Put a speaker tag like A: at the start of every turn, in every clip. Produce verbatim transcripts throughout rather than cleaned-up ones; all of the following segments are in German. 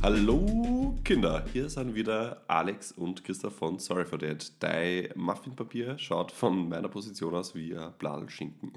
A: Hallo Kinder, hier sind wieder Alex und Christoph von Sorry for That. Dein Muffinpapier schaut von meiner Position aus wie ein Bladelschinken.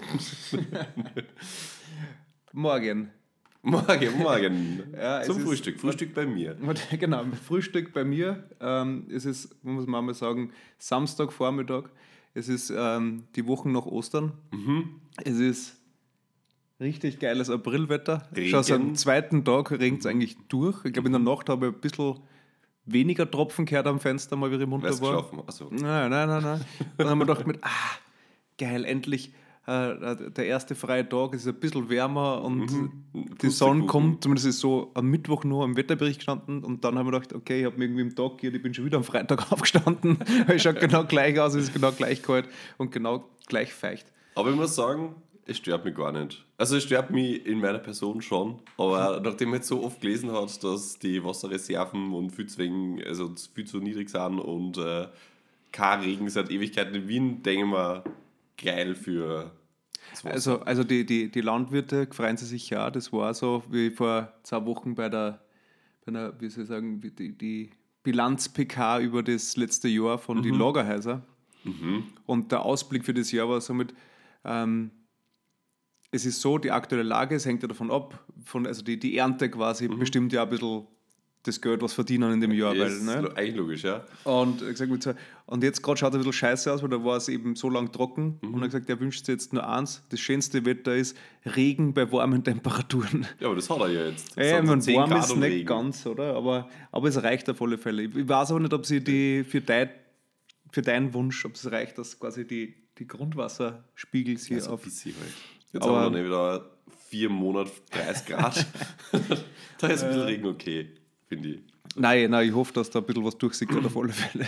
B: Morgen.
A: Morgen, morgen.
B: Ja,
A: Zum
B: es ist-
A: Frühstück. Frühstück bei mir.
B: Genau, Frühstück bei mir. Ähm, es ist, muss man mal sagen, Samstagvormittag. Es ist ähm, die Woche nach Ostern. Es ist richtig geiles Aprilwetter.
A: Regen.
B: Schon seit dem zweiten Tag regnet es eigentlich durch. Ich glaube, in der Nacht habe ich ein bisschen weniger Tropfen gehört am Fenster, mal wie ich munter
A: Weißt du
B: war.
A: geschlafen? Achso.
B: Nein, nein, nein, nein. Dann haben wir gedacht mit, ah, geil, endlich äh, der erste freie Tag, es ist ein bisschen wärmer und die Sonne
A: Pustekuchen.
B: kommt, zumindest ist so am Mittwoch nur am Wetterbericht gestanden und dann haben wir gedacht, okay, ich habe mir irgendwie im Tag gehört, ich bin schon wieder am Freitag aufgestanden, es schaut genau gleich aus, es ist genau gleich kalt und genau gleich feucht.
A: Aber ich muss sagen, es stört mich gar nicht. Also es stört mich in meiner Person schon, aber nachdem man jetzt so oft gelesen hat, dass die Wasserreserven und viel zu, wenig, also viel zu niedrig sind und äh, kein Regen seit Ewigkeiten in Wien, denke ich mir, geil für das Wasser.
B: Also, also die, die, die Landwirte freuen sich sicher auch. Das war so wie vor zwei Wochen bei der, bei einer, wie soll ich sagen, wie die, die Bilanz-P K über das letzte Jahr von den Lagerhäusern. Und der Ausblick für das Jahr war somit, ähm, es ist so, die aktuelle Lage, es hängt ja davon ab, von, also die, die Ernte quasi bestimmt ja ein bisschen das Geld, was verdienen in dem Jahr. Weil,
A: ist
B: ne?
A: lo- eigentlich logisch, ja.
B: Und, ich gesagt, mit so- und jetzt gerade schaut es ein bisschen scheiße aus, weil da war es eben so lang trocken. Und er hat gesagt, er wünscht sich jetzt nur eins. Das schönste Wetter ist Regen bei warmen Temperaturen.
A: Ja, aber das hat er ja jetzt. Das
B: Ja,
A: sind so
B: man,
A: zehn
B: warm
A: Grad
B: ist
A: und
B: nicht
A: Regen.
B: ganz, oder? Aber, aber es reicht auf alle Fälle. Ich weiß aber nicht, ob sie die für, dein, für deinen Wunsch, ob es reicht, dass quasi die, die Grundwasserspiegel sie
A: Also ein
B: auf.
A: bisschen halt. Jetzt
B: Aber-
A: haben wir dann wieder vier Monate dreißig Grad. Da ist ein bisschen Regen okay, finde ich.
B: Nein, nein, ich hoffe, dass da ein bisschen was durchsickert auf alle Fälle.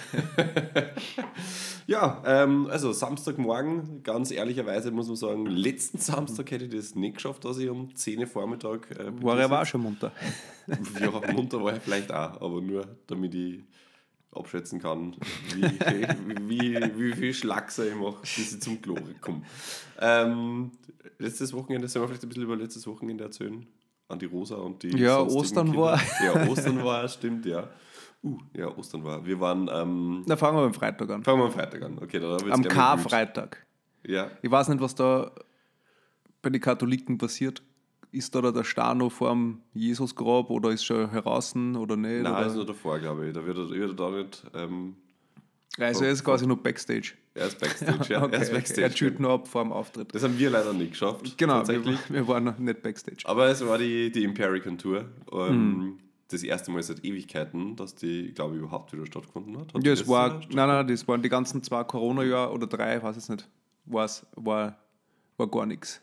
A: Ja, ähm, also Samstagmorgen, ganz ehrlicherweise muss man sagen, letzten Samstag hätte ich das nicht geschafft, dass ich um zehn Uhr Vormittag äh, bei
B: War
A: dir
B: er aber auch
A: sitze.
B: schon munter.
A: Ja, munter war ich vielleicht auch, aber nur damit ich abschätzen kann, wie, wie, wie viel Schlagser ich mache, bis ich zum Klo komme. Ähm, letztes Wochenende, sollen wir vielleicht ein bisschen über letztes Wochenende erzählen? An die Rosa und die
B: Ja,
A: sonstigen
B: Ostern
A: Kinder.
B: war.
A: Ja, Ostern war, stimmt, ja. Uh, ja, Ostern war. Wir waren, ähm,
B: Na, fangen wir am Freitag an.
A: fangen wir am Freitag an. Okay, da wird's
B: Am
A: gleich mal
B: Karfreitag.
A: wild. Ja,
B: Ich weiß nicht, was da bei den Katholiken passiert. Ist da der Star noch vor dem Jesusgrab oder ist schon heraus oder nicht?
A: nein,
B: oder?
A: ist noch davor, glaube ich. Da wird er, wird er da nicht, ähm,
B: Also er ist quasi nur Backstage.
A: er ist Backstage, ja. Er ist Backstage.
B: Er chillt nur ab vor dem Auftritt.
A: Das haben wir leider nicht geschafft.
B: Genau, wir,
A: tatsächlich.
B: wir waren noch nicht Backstage.
A: Aber es war die, die Empirican Tour. Ähm, Das erste Mal seit Ewigkeiten, dass die, glaube ich, überhaupt wieder stattgefunden hat. Hat die
B: Ja, es
A: letztes
B: war,
A: Jahr
B: nein, nein, das waren die ganzen zwei Corona-Jahre oder drei, ich weiß es nicht. War's, war, war gar nichts.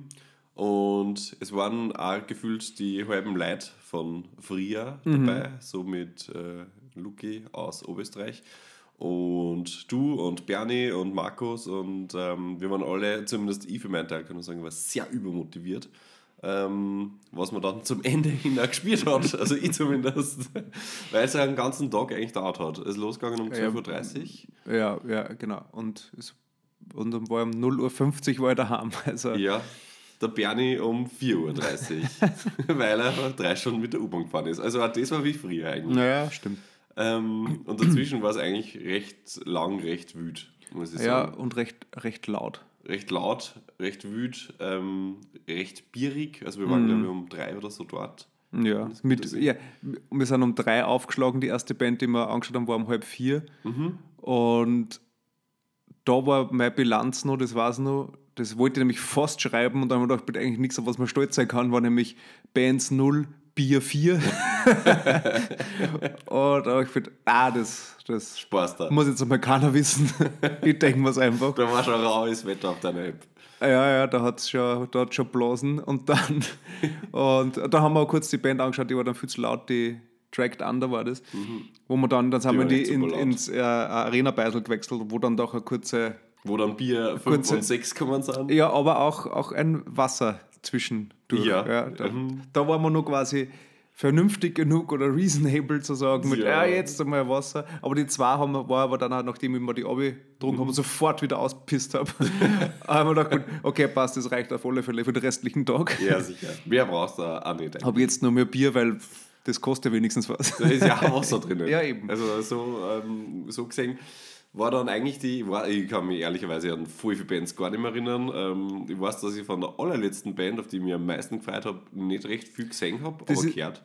A: Und es waren auch gefühlt die halben Leute von früher dabei, so mit äh, Luki aus Oberösterreich. Und du und Bernie und Markus und ähm, wir waren alle, zumindest ich für meinen Teil kann ich sagen, war sehr übermotiviert. Ähm, was man dann zum Ende hin auch gespielt hat, also ich zumindest, weil es ja den ganzen Tag eigentlich dauert hat. Es ist losgegangen um zwölf Uhr dreißig.
B: Ja, ja, genau. Und, es, und dann war um null Uhr fünfzig war ich daheim. Also,
A: Ja, der Bernie um vier Uhr dreißig, weil er drei Stunden mit der U-Bahn gefahren ist. Also auch das war wie früher eigentlich.
B: naja, stimmt.
A: Ähm, und dazwischen war es eigentlich recht lang, recht wüt, muss ich
B: Ja,
A: sagen.
B: und recht, recht laut.
A: Recht laut, recht wüt, ähm, recht bierig. Also wir waren, glaube ich, um drei oder so dort.
B: Ja,
A: Das
B: mit,
A: Gute
B: ja, wir sind um drei aufgeschlagen, die erste Band, die wir angeschaut haben, war um halb vier. Und da war meine Bilanz noch, das weiß ich noch, das wollte ich nämlich fast schreiben und dann habe ich gedacht, bitte eigentlich nichts, auf was man stolz sein kann, war nämlich Bands null, Bier vier. Und da habe ich gedacht, ah, das, das
A: Spaß da.
B: muss jetzt einmal keiner wissen. Ich denke mir es einfach.
A: Da war schon raues Wetter auf deiner App.
B: Ja, ja, da hat es schon, da hat's schon blasen und dann und da haben wir auch kurz die Band angeschaut, die war dann viel zu laut, die Tracked Under war das, wo wir dann, dann sind
A: Die
B: wir
A: war
B: die
A: echt
B: in,
A: super laut.
B: ins äh, Arena-Beisel gewechselt, wo dann doch eine kurze,
A: Wo dann Bier fünf
B: Kurze-
A: und sechs gekommen sind.
B: ja, aber auch, auch ein Wasser zwischendurch.
A: Ja.
B: da,
A: Mhm.
B: da waren wir noch quasi vernünftig genug oder reasonable zu sagen, mit,
A: Ja.
B: ja, jetzt einmal Wasser. Aber die zwei haben wir, war aber dann auch, nachdem ich mir die Abi getrunken habe, sofort wieder ausgepisst habe, haben wir gedacht, okay, passt, das reicht auf alle Fälle für den restlichen Tag.
A: Ja, sicher. Mehr brauchst du auch nicht.
B: Habe jetzt nur mehr Bier, weil Das kostet wenigstens was.
A: Da ist ja auch Wasser drinnen.
B: Ja, eben.
A: Also so, ähm, so gesehen war dann eigentlich die, war, ich kann mich ehrlicherweise an voll viele Bands gar nicht mehr erinnern. Ähm, ich weiß, dass ich von der allerletzten Band, auf die ich mich am meisten gefreut habe, nicht recht viel gesehen habe, aber gehört.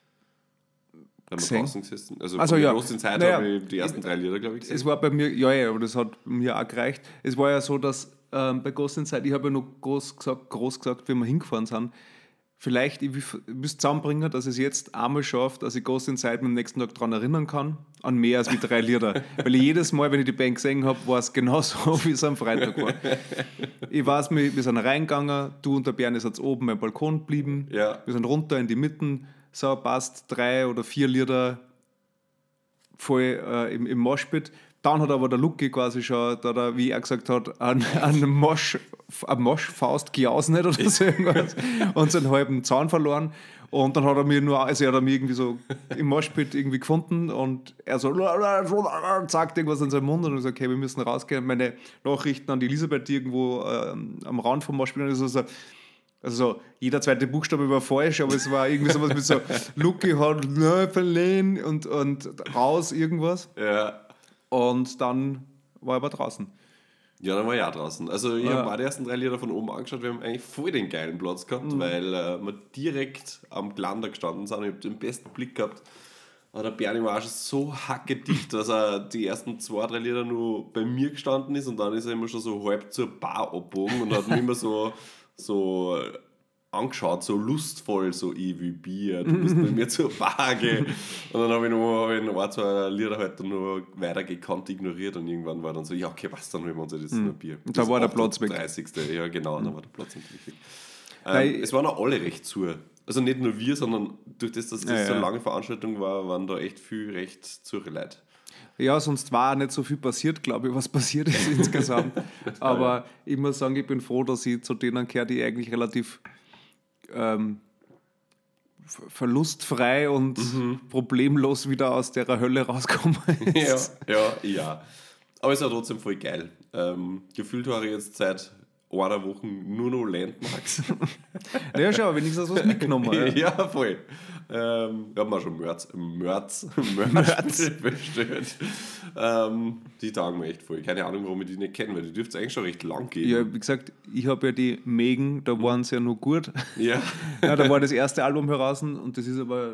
A: Da haben wir draußen gesessen. Also,
B: also
A: von
B: ja.
A: der großen Zeit
B: naja,
A: habe ich die ersten drei Lieder, glaube ich, gesehen.
B: Es war bei mir, ja, ja, aber das hat mir auch gereicht. Es war ja so, dass ähm, bei Ghost Inside, ich habe ja noch groß gesagt, groß gesagt, wie wir hingefahren sind, vielleicht, ich müsste zusammenbringen, dass ich es jetzt einmal schaffe, dass ich Ghost Inside am nächsten Tag daran erinnern kann, an mehr als wie drei Lieder. Weil ich jedes Mal, wenn ich die Band gesehen habe, war es genauso, wie es am Freitag war. Ich weiß, wir, wir sind reingegangen, du und der Bernie sind oben beim Balkon geblieben,
A: Ja.
B: wir sind runter in die Mitten, so passt drei oder vier Lieder voll äh, im, im Moshpit. Dann hat aber der Lucky quasi schon, da der, wie er gesagt hat, einen, einen Mosch, eine Moschfaust gejausnet oder so irgendwas und seinen halben Zahn verloren. Und dann hat er mir nur, also er hat mich irgendwie so im Moshpit irgendwie gefunden und er so sagt irgendwas in seinem Mund und ich so, okay, wir müssen rausgehen. Meine Nachrichten an die Elisabeth, die irgendwo ähm, am Rand vom Moshpit ist, also, also so, jeder zweite Buchstabe war falsch, aber es war irgendwie sowas mit so, Lucky hat ne, verlehen und, und raus irgendwas.
A: Ja.
B: Und dann war er aber draußen.
A: Ja, dann war ich auch draußen. Also ich
B: Ja.
A: habe auch die ersten drei Lieder von oben angeschaut. Wir haben eigentlich voll den geilen Platz gehabt,
B: Mhm.
A: weil äh, wir direkt am Glander gestanden sind. Ich habe den besten Blick gehabt. Aber der Bernie war auch schon so hackedicht, dass er die ersten zwei, drei Lieder nur bei mir gestanden ist und dann ist er immer schon so halb zur Bar abgebogen und hat mich immer so, so angeschaut, so lustvoll, so ich will Bier, du musst mit mir zur Bar gehen. Und dann habe ich noch, hab ich noch ein, zwei Lieder halt nur weiter gekannt ignoriert und irgendwann war dann so, ja okay, was, dann holen wir uns jetzt noch Bier.
B: Und da war der Platz weg.
A: dreißigste Ja genau, da war der Platz natürlich weg.
B: Weil-
A: Ähm, es waren auch alle recht zu. Also nicht nur wir, sondern durch das, dass das
B: Ja,
A: so eine
B: ja.
A: lange Veranstaltung war, waren da echt viel recht zu Leute.
B: Ja, sonst war auch nicht so viel passiert, glaube ich, was passiert ist insgesamt. Aber ich muss sagen, ich bin froh, dass ich zu denen gehöre, die eigentlich relativ ähm, ver- verlustfrei und problemlos wieder aus der Hölle rauskommen.
A: Ja, ja, ja. Aber es war trotzdem voll geil. Ähm, gefühlt war ich jetzt seit einer Woche nur noch Landmarks.
B: Naja, schau, wenigstens was mitgenommen. Ja.
A: Ja, voll. Ähm, wir haben auch schon Mörz, Mörz, Mörz bestellt. Ähm, die tagen mir echt voll. Keine Ahnung, warum ich die nicht kenne, weil die dürfte es eigentlich schon recht lang geben.
B: Ja, wie gesagt, ich habe ja die Megan, da waren sie ja noch gut.
A: Ja.
B: Ja, da war das erste Album heraus und das ist aber.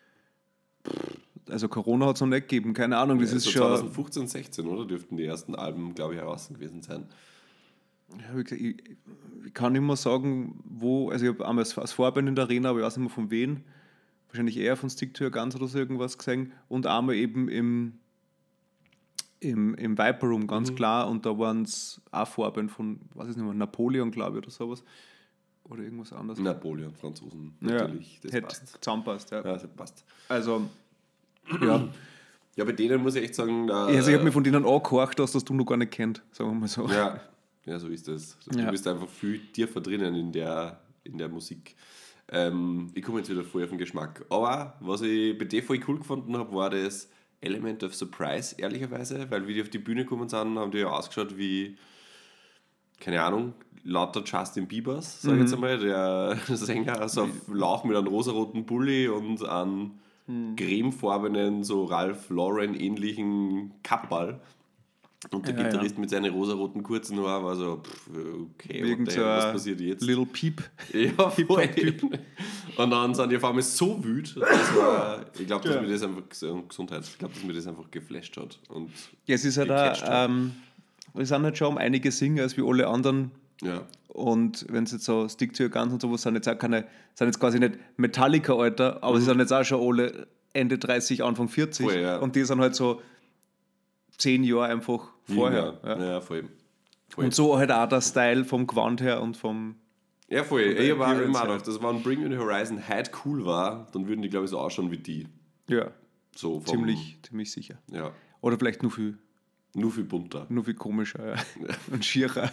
B: Also Corona hat es noch nicht gegeben, keine Ahnung, das
A: Ja,
B: ist
A: so
B: schon.
A: zwanzig fünfzehn, sechzehn, oder? Dürften die ersten Alben, glaube ich, heraus gewesen sein.
B: Ja, wie gesagt, ich, ich kann nicht mehr sagen, wo, also ich habe einmal als Vorband in der Arena, aber ich weiß nicht mehr von wen, wahrscheinlich eher von Stick to Your Guns oder so irgendwas gesehen und einmal eben im, im, im Viper Room, ganz klar, und da waren es auch Vorband von, weiß ich nicht mehr, Napoleon, glaube ich, oder sowas. Oder irgendwas anderes.
A: Napoleon, Franzosen,
B: Ja,
A: natürlich, das
B: hätte
A: passt.
B: zusammenpasst, ja.
A: Ja, das passt.
B: Also, ja.
A: Ja, bei denen muss ich echt sagen, da,
B: Also ich habe mich von denen angehorcht, dass das du noch gar nicht kennt, sagen wir mal so.
A: ja, ja, so ist das. Du
B: Ja.
A: bist einfach viel tiefer drinnen in der, in der Musik. Ähm, ich komme jetzt wieder voll auf den Geschmack. Aber was ich bei dir voll cool gefunden habe, war das Element of Surprise, ehrlicherweise, weil wie die auf die Bühne gekommen sind, haben die ja ausgeschaut wie, keine Ahnung, lauter Justin Biebers, sag ich jetzt einmal, der Sänger, also auf Lauch mit einem rosaroten Pulli und einem cremefarbenen, so Ralph Lauren ähnlichen Kapperl. Und der
B: Ja,
A: Gitarrist
B: ja.
A: mit seinen rosaroten kurzen Haaren war so, pff, okay,
B: Irgend
A: what
B: so
A: the hell, was
B: ein
A: passiert jetzt?
B: Little Peep.
A: Ja, voll.
B: Hip-Hop-Typ.
A: Und dann sind die auf einmal so wütend, das war, ich glaube, dass
B: Ja.
A: mir das einfach, Gesundheit, ich glaube, dass mir das einfach geflasht hat. Und
B: Ja, es ist halt
A: gecatcht
B: auch,
A: hat.
B: ähm, wir sind halt schon um einige Singer als wie alle anderen.
A: Ja,
B: Und wenn es jetzt so Stick to Your Guns und sowas sind jetzt auch keine, sind jetzt quasi nicht Metallica-Alter, aber sie sind jetzt auch schon alle Ende dreißig, Anfang vierzig.
A: Voll, ja.
B: Und die sind halt so zehn Jahre einfach vorher.
A: Ja,
B: Ja.
A: ja voll. voll.
B: Und so halt auch der Style vom Gewand her und vom.
A: Ja, voll.
B: der
A: Ich habe auch
B: Appearance
A: immer
B: her.
A: gedacht, dass wenn Bring Me the Horizon halt cool war, dann würden die, glaube ich, so ausschauen wie die.
B: Ja,
A: So vom,
B: ziemlich, ziemlich sicher.
A: Ja,
B: Oder vielleicht nur viel,
A: nur viel bunter.
B: nur viel komischer ja. und schierer.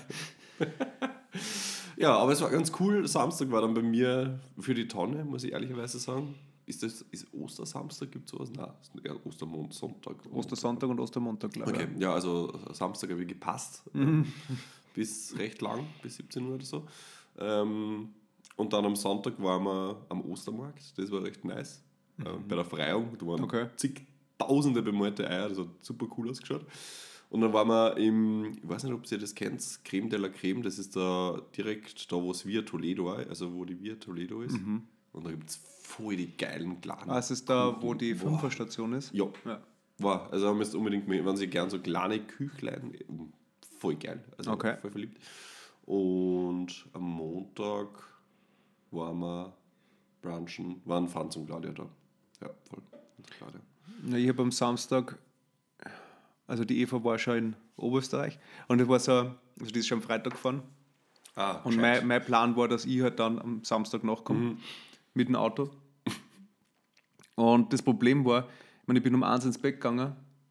A: Ja, aber es war ganz cool. Samstag war dann bei mir für die Tonne, muss ich ehrlicherweise sagen. Ist das ist Ostersamstag? Gibt es sowas? Nein, das ist eher Ostermond, Sonntag.
B: Ostersonntag und Ostermontag, glaube ich.
A: Okay, ja, also Samstag habe ich gepasst. Bis recht lang, bis siebzehn Uhr oder so. Ähm, und dann am Sonntag waren wir am Ostermarkt. Das war recht nice. äh, bei der Freiung. Da waren
B: Okay.
A: zigtausende bemalte Eier, das hat super cool ausgeschaut. Und dann waren wir im, ich weiß nicht, ob ihr das kennt, Creme de la Creme, das ist da direkt da, wo es Via Toledo ist, also wo die Via Toledo ist. Und da gibt es voll die geilen kleinen
B: Ah, es ist da,
A: Kuchen.
B: wo die
A: Boah.
B: Fünferstation ist?
A: Ja.
B: Ja.
A: Wow, also haben wir jetzt unbedingt, mit- wenn sie gern so kleine Küchlein, voll geil, also
B: Okay.
A: voll verliebt. Und am Montag waren wir brunchen, waren Franz und Claudia da. Ja, voll. Und Claudia.
B: Ja, ich habe am Samstag, also die Eva war schon in Oberösterreich und das war so, also die ist schon am Freitag gefahren
A: Ah,
B: und mein, mein Plan war, dass ich halt dann am Samstag nachkomme
A: Mhm.
B: mit dem Auto. Und das Problem war, ich meine, ich bin um eins ins Bett gegangen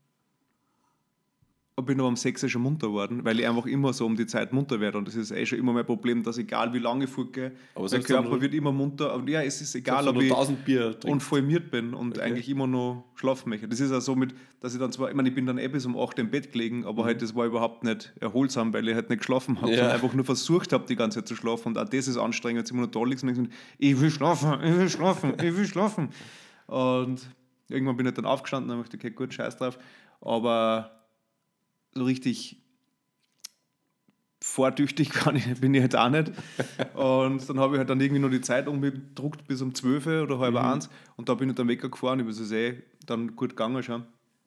B: und bin aber um sechs Uhr schon munter geworden, weil ich einfach immer so um die Zeit munter werde. Und das ist eh schon immer mein Problem, dass egal wie lange ich furke,
A: Aber
B: der
A: selbst wenn
B: Körper
A: du-
B: wird immer munter. Aber ja, es ist egal,
A: Selbst
B: ob
A: wenn
B: ich
A: du tausend Bier trinkst.
B: unformiert bin und
A: Okay.
B: eigentlich immer noch schlafen möchte. Das ist auch so mit, dass ich dann zwar, ich meine, ich bin dann eh bis um acht im Bett gelegen, aber halt das war überhaupt nicht erholsam, weil ich halt nicht geschlafen habe,
A: Ja.
B: sondern einfach nur versucht habe, die ganze Zeit zu schlafen. Und auch das ist anstrengend, jetzt immer nur da liegst und denkst, ich will schlafen, ich will schlafen, ich will schlafen. Und irgendwann bin ich dann aufgestanden und habe gedacht, okay, gut, scheiß drauf. Aber so richtig vortüchtig kann ich, bin ich halt auch nicht. Und dann habe ich halt dann irgendwie noch die Zeit umgedruckt bis um zwölf oder halb eins und da bin ich dann weggefahren, ich ist eh dann gut gegangen schon.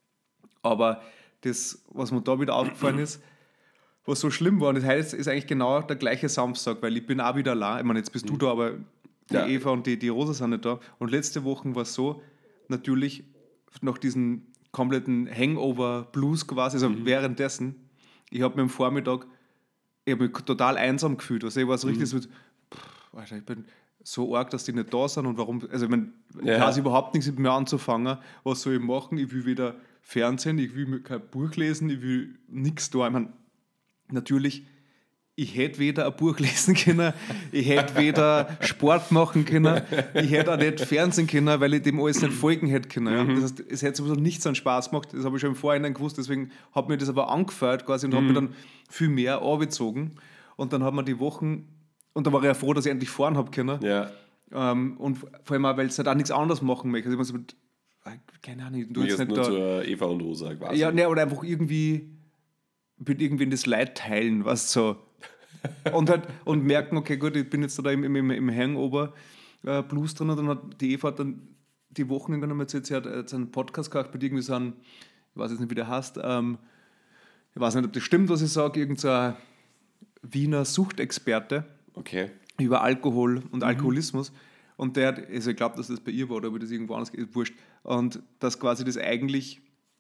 B: Aber das, was mir da wieder aufgefallen ist, was so schlimm war, und das heißt, ist eigentlich genau der gleiche Samstag, weil ich bin auch wieder allein. Ich meine, jetzt bist du da, aber die
A: Ja.
B: Eva und die, die Rosa sind nicht da. Und letzte Woche war es so, natürlich nach diesem kompletten Hangover-Blues quasi, also währenddessen, ich habe mir am Vormittag, ich habe mich total einsam gefühlt. Also ich war so richtig so, pff, Alter, ich bin so arg, dass die nicht da sind und warum, also ich meine,
A: Ja.
B: ich weiß überhaupt nichts mit mir anzufangen. Was soll ich machen? Ich will weder Fernsehen, ich will kein Buch lesen, ich will nichts da. Ich meine, natürlich, ich hätte weder ein Buch lesen können, ich hätte weder Sport machen können, ich hätte auch nicht Fernsehen können, weil ich dem alles nicht folgen hätte können. Ja. Das heißt, es hätte sowieso nichts an Spaß gemacht, das habe ich schon im Vorhinein gewusst, deswegen hat mir das aber angefeuert quasi und hat mir dann viel mehr angezogen. Und dann hat man die Wochen, und da war ich ja froh, dass ich endlich fahren habe können.
A: Ja,
B: Ähm, und vor allem auch, weil es halt auch nichts anderes machen möchte. Also ich meine, so mit, keine Ahnung, du
A: du
B: jetzt
A: jetzt
B: nicht
A: nur
B: da.
A: zur Eva und Rosa quasi.
B: Ja, ne, oder einfach irgendwie mit irgendwen das Leid teilen, was so. Und halt und merken, okay, gut, ich bin jetzt da im, im, im Hangover äh, Blues drin und dann hat die Eva hat dann die Wochen irgendwann mal erzählt, sie hat jetzt einen Podcast gehabt mit irgendwie so einem, ich weiß jetzt nicht, wie der heißt, ähm, ich weiß nicht, ob das stimmt, was ich sage, irgend so ein Wiener Suchtexperte
A: Okay.
B: über Alkohol und Alkoholismus. Und der hat, also ich glaube, dass das bei ihr war oder ob das irgendwo anders ist, wurscht. Und dass quasi das eigentlich,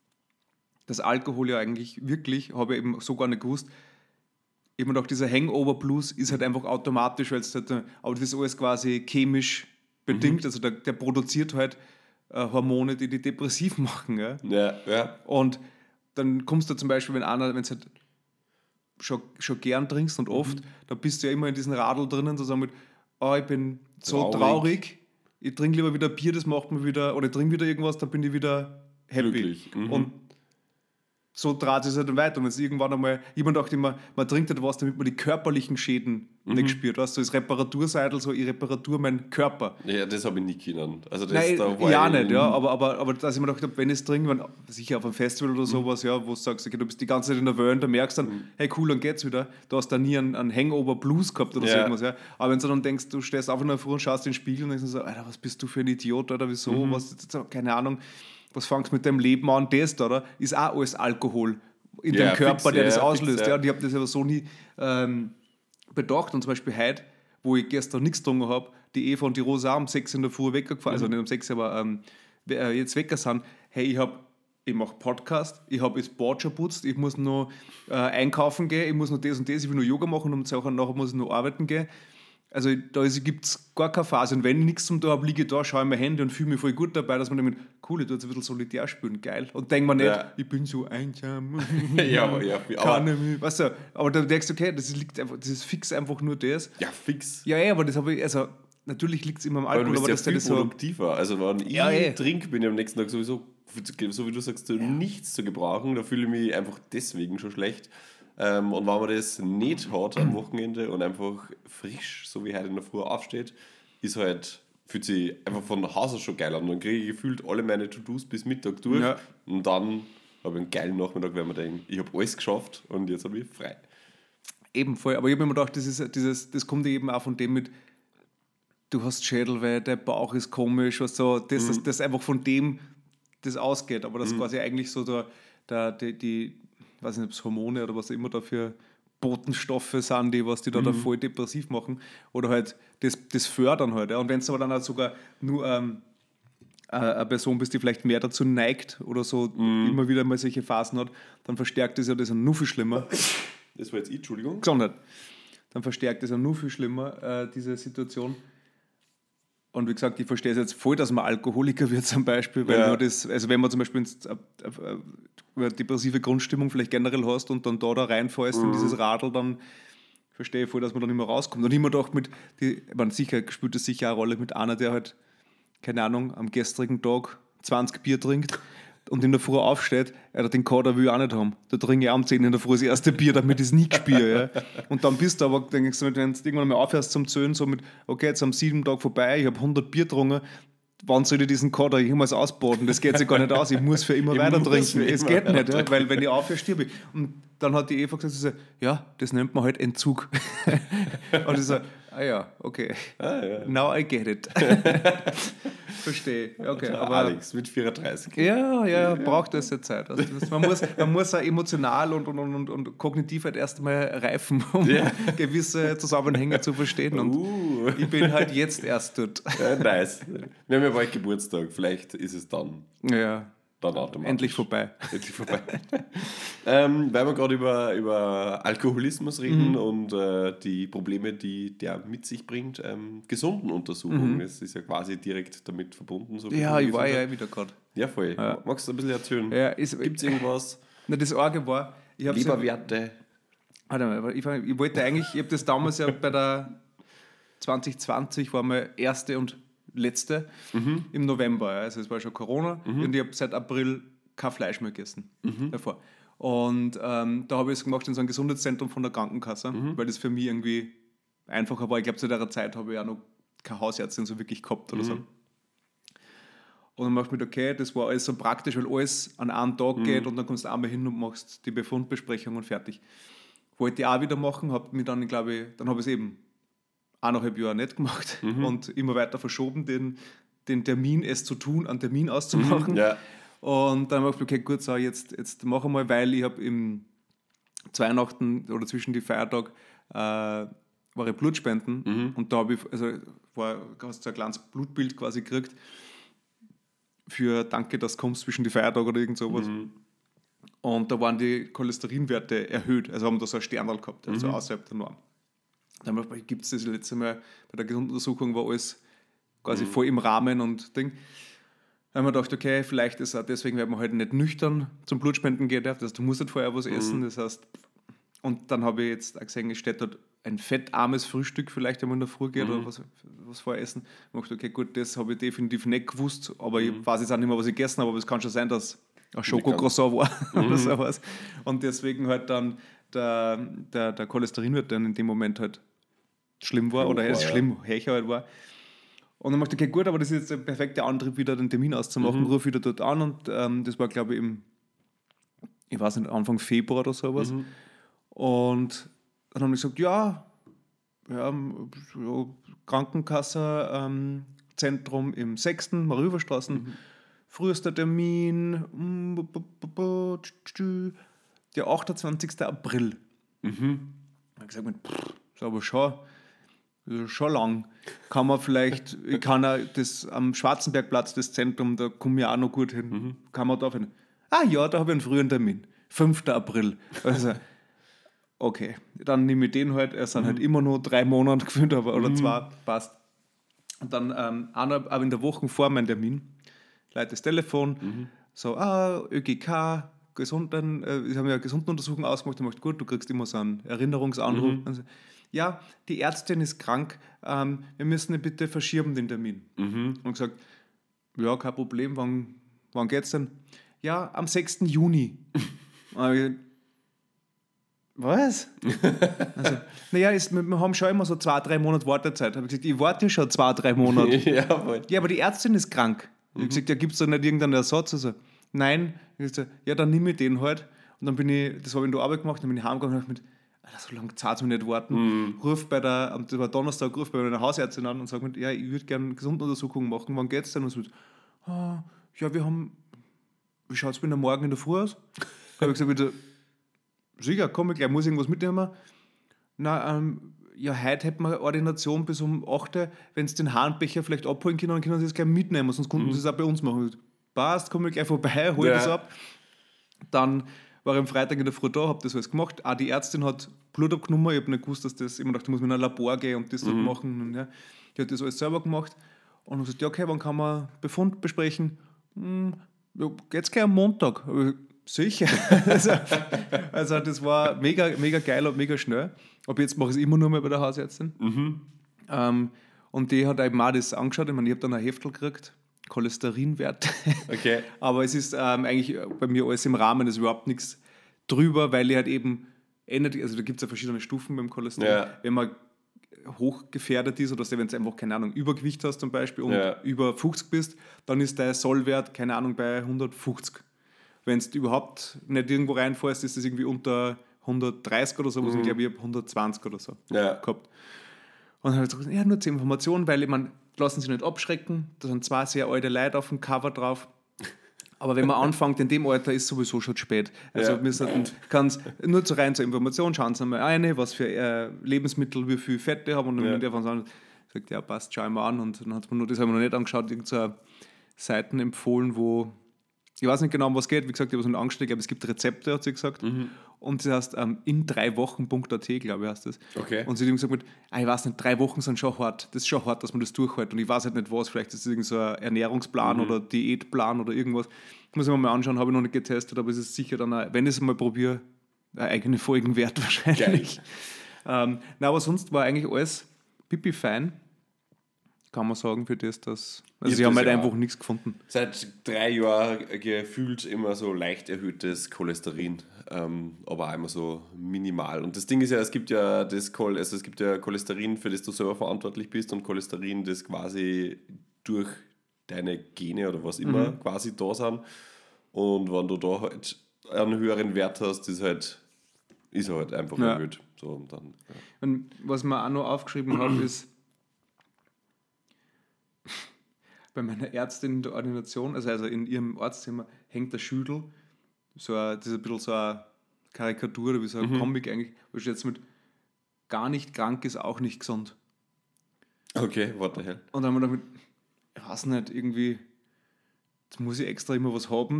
B: das Alkohol ja eigentlich wirklich, habe ich eben so gar nicht gewusst, eben doch dieser Hangover-Blues ist halt einfach automatisch, weil es halt, aber das ist alles quasi chemisch bedingt, also der, der produziert halt äh, Hormone, die die depressiv machen. Ja?
A: Ja, ja.
B: Und dann kommst du zum Beispiel, wenn einer, wenn es halt schon, schon gern trinkst und oft, da bist du ja immer in diesen Radl drinnen, zusammen mit, oh, ich bin so
A: Traurig.
B: traurig, ich trinke lieber wieder Bier, das macht mir wieder, oder ich trinke wieder irgendwas, dann bin ich wieder happy.
A: Glücklich. Mhm.
B: Und so trat es halt dann weiter. Und jetzt irgendwann einmal, jemand dachte immer, man trinkt halt was, damit man die körperlichen Schäden nicht spürt. Weißt du, das Reparaturseidel, so ich reparatur meinen Körper.
A: Ja, das habe ich nicht können. Also das
B: Nein,
A: da war
B: ja
A: ich-
B: nicht, ja, aber, aber, aber dass ich mir gedacht habe, wenn ich es trinke, wenn, sicher auf einem Festival oder sowas, ja, wo du sagst, okay, du bist die ganze Zeit in der Welt, da merkst dann, hey cool, dann geht's wieder. Du hast da nie einen, einen Hangover-Blues gehabt oder so
A: Ja.
B: irgendwas, ja. Aber wenn du dann denkst, du stehst einfach in der Früh und schaust in den Spiegel und denkst so, Alter, was bist du für ein Idiot, oder wieso, was, keine Ahnung, was fängst du mit deinem Leben an, das da, oder? Ist auch alles Alkohol in
A: Ja,
B: dem Körper,
A: fix,
B: der
A: ja,
B: das
A: fix,
B: auslöst,
A: ja.
B: ja. Und ich habe das aber so nie ähm, bedacht. Und zum Beispiel heute, wo ich gestern nichts getrunken habe, die Eva und die Rosa auch um sechs in der Früh weggefahren, also nicht um sechs, aber ähm, wer- äh, jetzt weg sind. Hey, ich habe ich mache Podcast, ich habe das Bad schon putzt, ich muss noch äh, einkaufen gehen, ich muss noch das und das, ich will noch Yoga machen und nachher muss ich noch arbeiten gehen. Also da gibt es gar keine Phase. Und wenn ich nichts zum tun habe, liege ich da, schaue in mein Handy und fühle mich voll gut dabei, dass man denkt, cool, ich tue jetzt ein bisschen solitär spielen, geil. Und denkt man nicht,
A: Ja.
B: ich bin so einsam.
A: Ja, aber, ja,
B: Kann
A: aber,
B: ich mich, weißt du, aber dann denkst du, okay, das, liegt einfach, das ist fix einfach nur das.
A: ja, fix.
B: Ja, ja, aber das habe ich, also natürlich liegt es immer am
A: Aber du
B: Alkohol,
A: bist
B: aber
A: ja
B: das
A: viel
B: ist ja so.
A: produktiver. Also wenn ich
B: Ja, eh.
A: trinke, bin ich am nächsten Tag sowieso, so wie du sagst, nichts zu gebrauchen. Da fühle ich mich einfach deswegen schon schlecht. Ähm, und wenn man das nicht hat am Wochenende und einfach frisch, so wie heute in der Früh aufsteht, ist halt fühlt sich einfach von Haus aus schon geil an. Dann kriege ich gefühlt alle meine To-Dos bis Mittag durch
B: Ja.
A: und dann habe ich einen geilen Nachmittag, wenn man denkt, ich habe alles geschafft und jetzt habe ich frei.
B: Eben voll. Aber ich habe mir gedacht, das, ist, dieses, das kommt eben auch von dem mit, du hast Schädelweh, der Bauch ist komisch, was so, das, mhm. das, das einfach von dem das ausgeht. Aber das mhm. quasi eigentlich so der, der, die, die, weiß nicht, ob es Hormone oder was immer da für Botenstoffe sind, die, was die da, mhm. da voll depressiv machen. Oder halt das, das fördern halt. Ja. Und wenn es aber dann halt sogar nur ähm, eine Person bist, die vielleicht mehr dazu neigt oder so mhm. immer wieder mal solche Phasen hat, dann verstärkt das ja das noch viel schlimmer.
A: Das war jetzt ich, Entschuldigung.
B: Gesundheit. Dann verstärkt das ja noch viel schlimmer, äh, diese Situation. Und wie gesagt, ich verstehe es jetzt voll, dass man Alkoholiker wird zum Beispiel, weil ja. man das, also wenn man zum Beispiel eine depressive Grundstimmung vielleicht generell hast und dann da, da reinfällst mhm. in dieses Radl, dann verstehe ich voll, dass man dann immer rauskommt. Und immer doch mit, die, man sicher spielt das sicher eine Rolle mit einer, der halt, keine Ahnung, am gestrigen Tag zwanzig Bier trinkt und in der Früh aufsteht, ja, den Kader will ich auch nicht haben. Da trinke ich auch um zehn in der Früh das erste Bier, damit ich es nie spüre. Ja. Und dann bist du aber, denkst du, wenn du irgendwann mal aufhörst zum Zählen, so mit, okay, jetzt haben sieben Tage vorbei, ich habe hundert Bier getrunken, wann soll ich diesen Kader jemals ausbaden? Das geht sich gar nicht aus, ich muss für immer ich weiter trinken. Es geht nicht, ja, weil wenn ich aufhöre, stirbe ich. Und dann hat die Eva gesagt, so, ja, das nennt man halt Entzug. Und ich so, ah ja, okay, ah, ja. Now I get it. Verstehe. Okay, aber
A: Alex mit vierunddreißig.
B: Ja, ja, braucht das ja Zeit. Also das, man, muss, man muss auch emotional und, und, und, und kognitiv halt erst einmal reifen, um yeah. gewisse Zusammenhänge zu verstehen. Und uh. ich bin halt jetzt erst dort.
A: Ja, nice. Wir haben ja bald Geburtstag, vielleicht ist es dann.
B: Ja.
A: Dann automatisch.
B: Endlich vorbei.
A: Endlich vorbei. ähm, weil wir gerade über, über Alkoholismus reden mhm. und äh, die Probleme, die der mit sich bringt, ähm, Gesundenuntersuchungen. Mhm. Das ist ja quasi direkt damit verbunden. So
B: ja, ich war ja wieder gerade.
A: Ja, voll. Ja. Magst du ein bisschen erzählen?
B: Ja,
A: gibt es irgendwas?
B: Na, das Arge war... Ich
A: Leberwerte.
B: Warte mal, ich, ich wollte eigentlich... Ich habe das damals ja bei der zwanzig zwanzig war meine erste und letzte mhm. im November. Also es war schon Corona mhm. und ich habe seit April kein Fleisch mehr gegessen mhm. davor. Und ähm, da habe ich es gemacht in so einem Gesundheitszentrum von der Krankenkasse, mhm. weil das für mich irgendwie einfacher war. Ich glaube, zu der Zeit habe ich auch noch keine Hausärztin so wirklich gehabt oder mhm. so. Und dann mache ich mir okay, das war alles so praktisch, weil alles an einem Tag mhm. geht und dann kommst du einmal hin und machst die Befundbesprechung und fertig. Wollte ich auch wieder machen, habe mir dann, glaube ich, dann habe ich es eben eineinhalb Jahre nicht gemacht mhm. und immer weiter verschoben, den, den Termin, es zu tun, einen Termin auszumachen.
A: Mhm, ja.
B: Und dann habe ich gesagt, okay, gut, so, jetzt, jetzt mache ich mal, weil ich habe im zwei Weihnachten oder zwischen die Feiertage äh, war ich Blutspenden mhm. und da habe ich, also war, hast du ein kleines Blutbild quasi gekriegt für Danke, dass du kommst zwischen die Feiertage oder irgend sowas. Mhm. Und da waren die Cholesterinwerte erhöht, also haben da so ein Sternl gehabt, also mhm. außerhalb der Norm. Dann gibt es das letzte Mal bei der Gesundheitsuntersuchung, war alles quasi mhm. voll im Rahmen und Ding. Dann haben wir gedacht, okay, vielleicht ist es auch deswegen, weil man halt nicht nüchtern zum Blutspenden geht. Das heißt, du musst halt vorher was essen. Mhm. Das heißt, und dann habe ich jetzt auch gesehen, es steht dort ein fettarmes Frühstück, vielleicht wenn man in der Früh geht mhm. oder was, was vorher essen. Ich habe gedacht, okay, gut, das habe ich definitiv nicht gewusst, aber mhm. ich weiß jetzt auch nicht mehr, was ich gegessen habe, aber es kann schon sein, dass ein Schokocroissant war mhm. oder sowas. Und deswegen halt dann der, der, der Cholesterinwert dann in dem Moment halt schlimm war, oder es ja. schlimm, höher halt war. Und dann dachte ich, okay, gut, aber das ist jetzt der perfekte Antrieb, wieder den Termin auszumachen, mhm. ruf wieder dort an und ähm, das war, glaube ich, im, ich weiß nicht, Anfang Februar oder sowas. Mhm. Und dann haben die gesagt, ja, ja, ja Krankenkasse, ähm, Zentrum im sechsten Marienstraßen, mhm. frühester Termin, der achtundzwanzigsten April.
A: Mhm.
B: Ich habe gesagt, pff, ist aber schon, ist schon lang. Kann man vielleicht, ich kann auch das am Schwarzenbergplatz, das Zentrum, da komme ich auch noch gut hin. Mhm. Kann man da finden? Ah ja, da habe ich einen frühen Termin. fünften April. Also, okay, dann nehme ich den halt. Es sind mhm. halt immer nur drei Monate gefühlt, aber, oder mhm. zwei, passt. Und dann, ähm, aber in der Woche vor meinem Termin, leite das Telefon, mhm. so, ah, ÖGK, Gesunden, äh, ich habe ja eine Gesundenuntersuchung ausgemacht, und ich gut, du kriegst immer so einen Erinnerungsanruf. Mhm. Also, ja, die Ärztin ist krank, ähm, wir müssen ihn bitte verschieben, den Termin.
A: Mhm.
B: Und gesagt, ja, kein Problem, wann, wann geht's denn? Ja, am sechsten Juni. Was? Also, naja, ist, wir, wir haben schon immer so zwei, drei Monate Wartezeit. Habe ich gesagt, ich warte schon zwei, drei Monate.
A: ja, voll.
B: Ja, aber die Ärztin ist krank. Ich habe gesagt, ja, gibt es da nicht irgendeinen Ersatz? Also, nein. Ich hab gesagt, ja, dann nimm ich den halt. Und dann bin ich, das habe ich in der Arbeit gemacht, dann bin ich heimgegangen und habe mit, Alter, so lange Zeit mir nicht warten.
A: Mhm.
B: Ruf bei der, das war Donnerstag, ruf bei meiner Hausärztin an und sage mir, ja, ich würde gerne eine Gesunduntersuchung machen. Wann geht's denn? Und so, ah, ja, wir haben, wie schaut es bei der Morgen in der Früh aus? Da habe ich gesagt, bitte, sicher, komm ich gleich, muss irgendwas mitnehmen. Na, ähm, ja, heute hätten wir Ordination bis um acht Uhr. Wenn sie den Harnbecher vielleicht abholen können, dann können sie es gleich mitnehmen, sonst konnten sie es auch bei uns machen. Passt, komme ich gleich vorbei, hol
A: Ja.
B: das ab. Dann war ich am Freitag in der Früh da, habe das alles gemacht. Auch die Ärztin hat Blut abgenommen. Ich habe nicht gewusst, dass das, ich mir gedacht, ich muss mit einem Labor gehen und das dort machen. Und, ja, die hat das alles selber gemacht. Und habe gesagt, ja, okay, wann kann man Befund besprechen? Hm, ja, geht's gleich am Montag? Aber sicher. also, also das war mega, mega geil und mega schnell. Aber jetzt mache ich es immer nur mehr bei der Hausärztin.
A: Mhm.
B: Ähm, und die hat eben auch das angeschaut. Ich meine, ich habe dann ein Heftel gekriegt, Cholesterinwert.
A: Okay.
B: Aber es ist ähm, eigentlich bei mir alles im Rahmen, es ist überhaupt nichts drüber, weil ich halt eben, eh nicht, also da gibt es ja verschiedene Stufen beim Cholesterin.
A: Ja.
B: Wenn man hochgefährdet ist oder wenn du einfach, keine Ahnung, Übergewicht hast zum Beispiel und
A: Ja.
B: über fünfzig bist, dann ist dein Sollwert, keine Ahnung, bei hundertfünfzig. Wenn du überhaupt nicht irgendwo reinfällst, ist das irgendwie unter hundertdreißig oder so, was ich glaube, ich habe hundertzwanzig oder so
A: Ja.
B: gehabt. Und dann habe ich gesagt, ja, nur zur Information, weil ich meine, lassen sich nicht abschrecken, da sind zwei sehr alte Leute auf dem Cover drauf. Aber wenn man anfängt, in dem Alter ist sowieso schon spät. Also
A: Ja.
B: wir sollten, kann's, nur zu rein zur Information, schauen Sie mal eine, was für äh, Lebensmittel, wie viel Fette haben und dann
A: Ja.
B: ja. davon sagen, sagt, ja, passt, schau ich mal an. Und dann hat man nur, das haben wir noch nicht angeschaut, irgendeine Seiten empfohlen, wo, ich weiß nicht genau, um was geht, wie gesagt, ich habe es nicht angestellt, aber es gibt Rezepte, hat sie gesagt.
A: Mhm.
B: Und das heißt, ähm, in drei Wochen Punkt a t, glaube ich, heißt das.
A: Okay.
B: Und sie hat ihm gesagt, ah, ich weiß nicht, drei Wochen sind schon hart. Das ist schon hart, dass man das durchhält. Und ich weiß halt nicht was, vielleicht ist es irgendein so ein Ernährungsplan
A: Mhm.
B: oder Diätplan oder irgendwas. Muss ich mir mal anschauen, habe ich noch nicht getestet, aber es ist sicher dann, auch, wenn ich es mal probiere, eine eigene Folgen wert wahrscheinlich. Ähm, na, aber sonst war eigentlich alles pipi fein, kann man sagen, für das, dass. Also,
A: Ich
B: sie
A: hab
B: haben
A: das
B: halt
A: ja
B: einfach nichts gefunden.
A: Seit drei Jahren gefühlt immer so leicht erhöhtes Cholesterin, ähm, aber auch immer so minimal. Und das Ding ist ja, es gibt ja das Chol- also es gibt ja Cholesterin, für das du selber verantwortlich bist, und Cholesterin, das quasi durch deine Gene oder was immer
B: Mhm.
A: quasi da sind. Und wenn du da halt einen höheren Wert hast, ist halt, ist er halt einfach
B: Ja.
A: erhöht. So, und dann, ja.
B: Und was wir auch noch aufgeschrieben haben, ist bei meiner Ärztin in der Ordination, also, also in ihrem Arztzimmer, hängt der Schüdel, so ein, das ist ein bisschen so eine Karikatur oder wie so ein
A: Mhm.
B: Comic eigentlich, wo steht jetzt mit gar nicht krank ist auch nicht gesund.
A: Okay, what the hell.
B: Und dann haben wir damit, ich weiß nicht, irgendwie, jetzt muss ich extra immer was haben.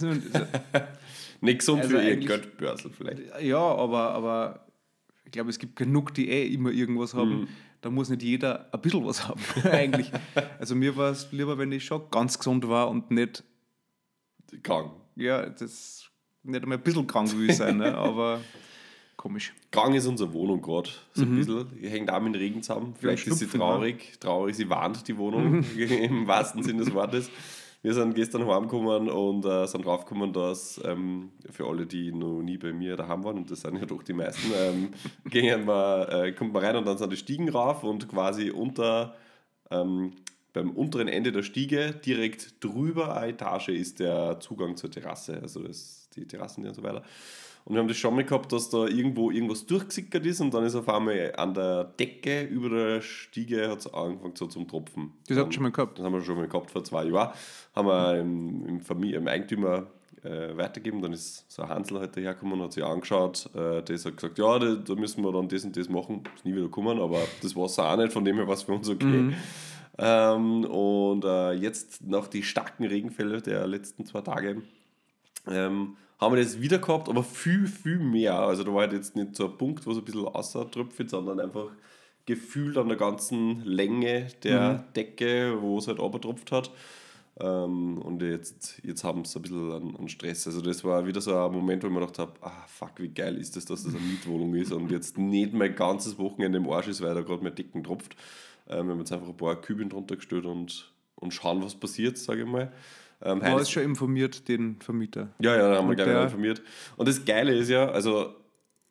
A: Nicht gesund
B: Also
A: für ihr
B: eigentlich-
A: Geldbörsel vielleicht.
B: Ja, aber, aber ich glaube, es gibt genug, die eh immer irgendwas haben.
A: Mhm.
B: Da muss nicht jeder ein bisschen was haben, eigentlich. Also mir war es lieber, wenn ich schon ganz gesund war und nicht,
A: Krank.
B: ja, das nicht einmal ein bisschen krank will ich sein, ne? Aber komisch.
A: Krank ist unsere Wohnung gerade, so ein
B: Mhm.
A: bisschen. Die hängt auch mit dem Regen zusammen. Vielleicht ist sie
B: Schnupfen,
A: traurig. Traurig, sie warnt die Wohnung, im wahrsten Sinne des Wortes. Wir sind gestern heimgekommen und äh, sind draufgekommen, dass ähm, für alle, die noch nie bei mir daheim waren, und das sind ja doch die meisten, ähm, gehen wir, äh, kommt man rein und dann sind die Stiegen rauf und quasi unter, ähm, beim unteren Ende der Stiege, direkt drüber eine Etage, ist der Zugang zur Terrasse, also das, die Terrassen und so weiter. Und wir haben das schon mal gehabt, dass da irgendwo irgendwas durchgesickert ist und dann ist auf einmal an der Decke über der Stiege hat es angefangen so zum Tropfen.
B: Das
A: Dann-
B: habt ihr schon mal gehabt.
A: Das haben wir schon mal gehabt vor zwei Jahren. Haben wir im, im, Familie, im Eigentümer äh, weitergegeben. Dann ist so ein Hansel halt dahergekommen und hat sich angeschaut. Äh, der hat gesagt, ja, da, da müssen wir dann das und das machen. Ist nie wieder gekommen, aber das war es auch nicht, von dem her war es für uns okay.
B: Mhm.
A: Ähm, und äh, jetzt nach die starken Regenfälle der letzten zwei Tage ähm, haben wir das wieder gehabt, aber viel, viel mehr. Also da war halt jetzt nicht so ein Punkt, wo es ein bisschen außertröpfelt, sondern einfach gefühlt an der ganzen Länge der Decke, wo es halt runtertropft hat. Ähm, und jetzt, jetzt haben sie ein bisschen an, an Stress. Also das war wieder so ein Moment, wo ich mir gedacht habe, ah fuck, wie geil ist das, dass das eine Mietwohnung ist und jetzt nicht mein ganzes Wochenende im Arsch ist, weil da gerade mein Decken tropft. Ähm, wir haben jetzt einfach ein paar Kübeln drunter gestellt und, und schauen, was passiert, sage ich mal. Ähm,
B: Du
A: heute
B: hast schon informiert, den Vermieter.
A: ja, ja, da haben wir
B: Und
A: gleich
B: der-
A: mal informiert. Und das Geile ist ja, also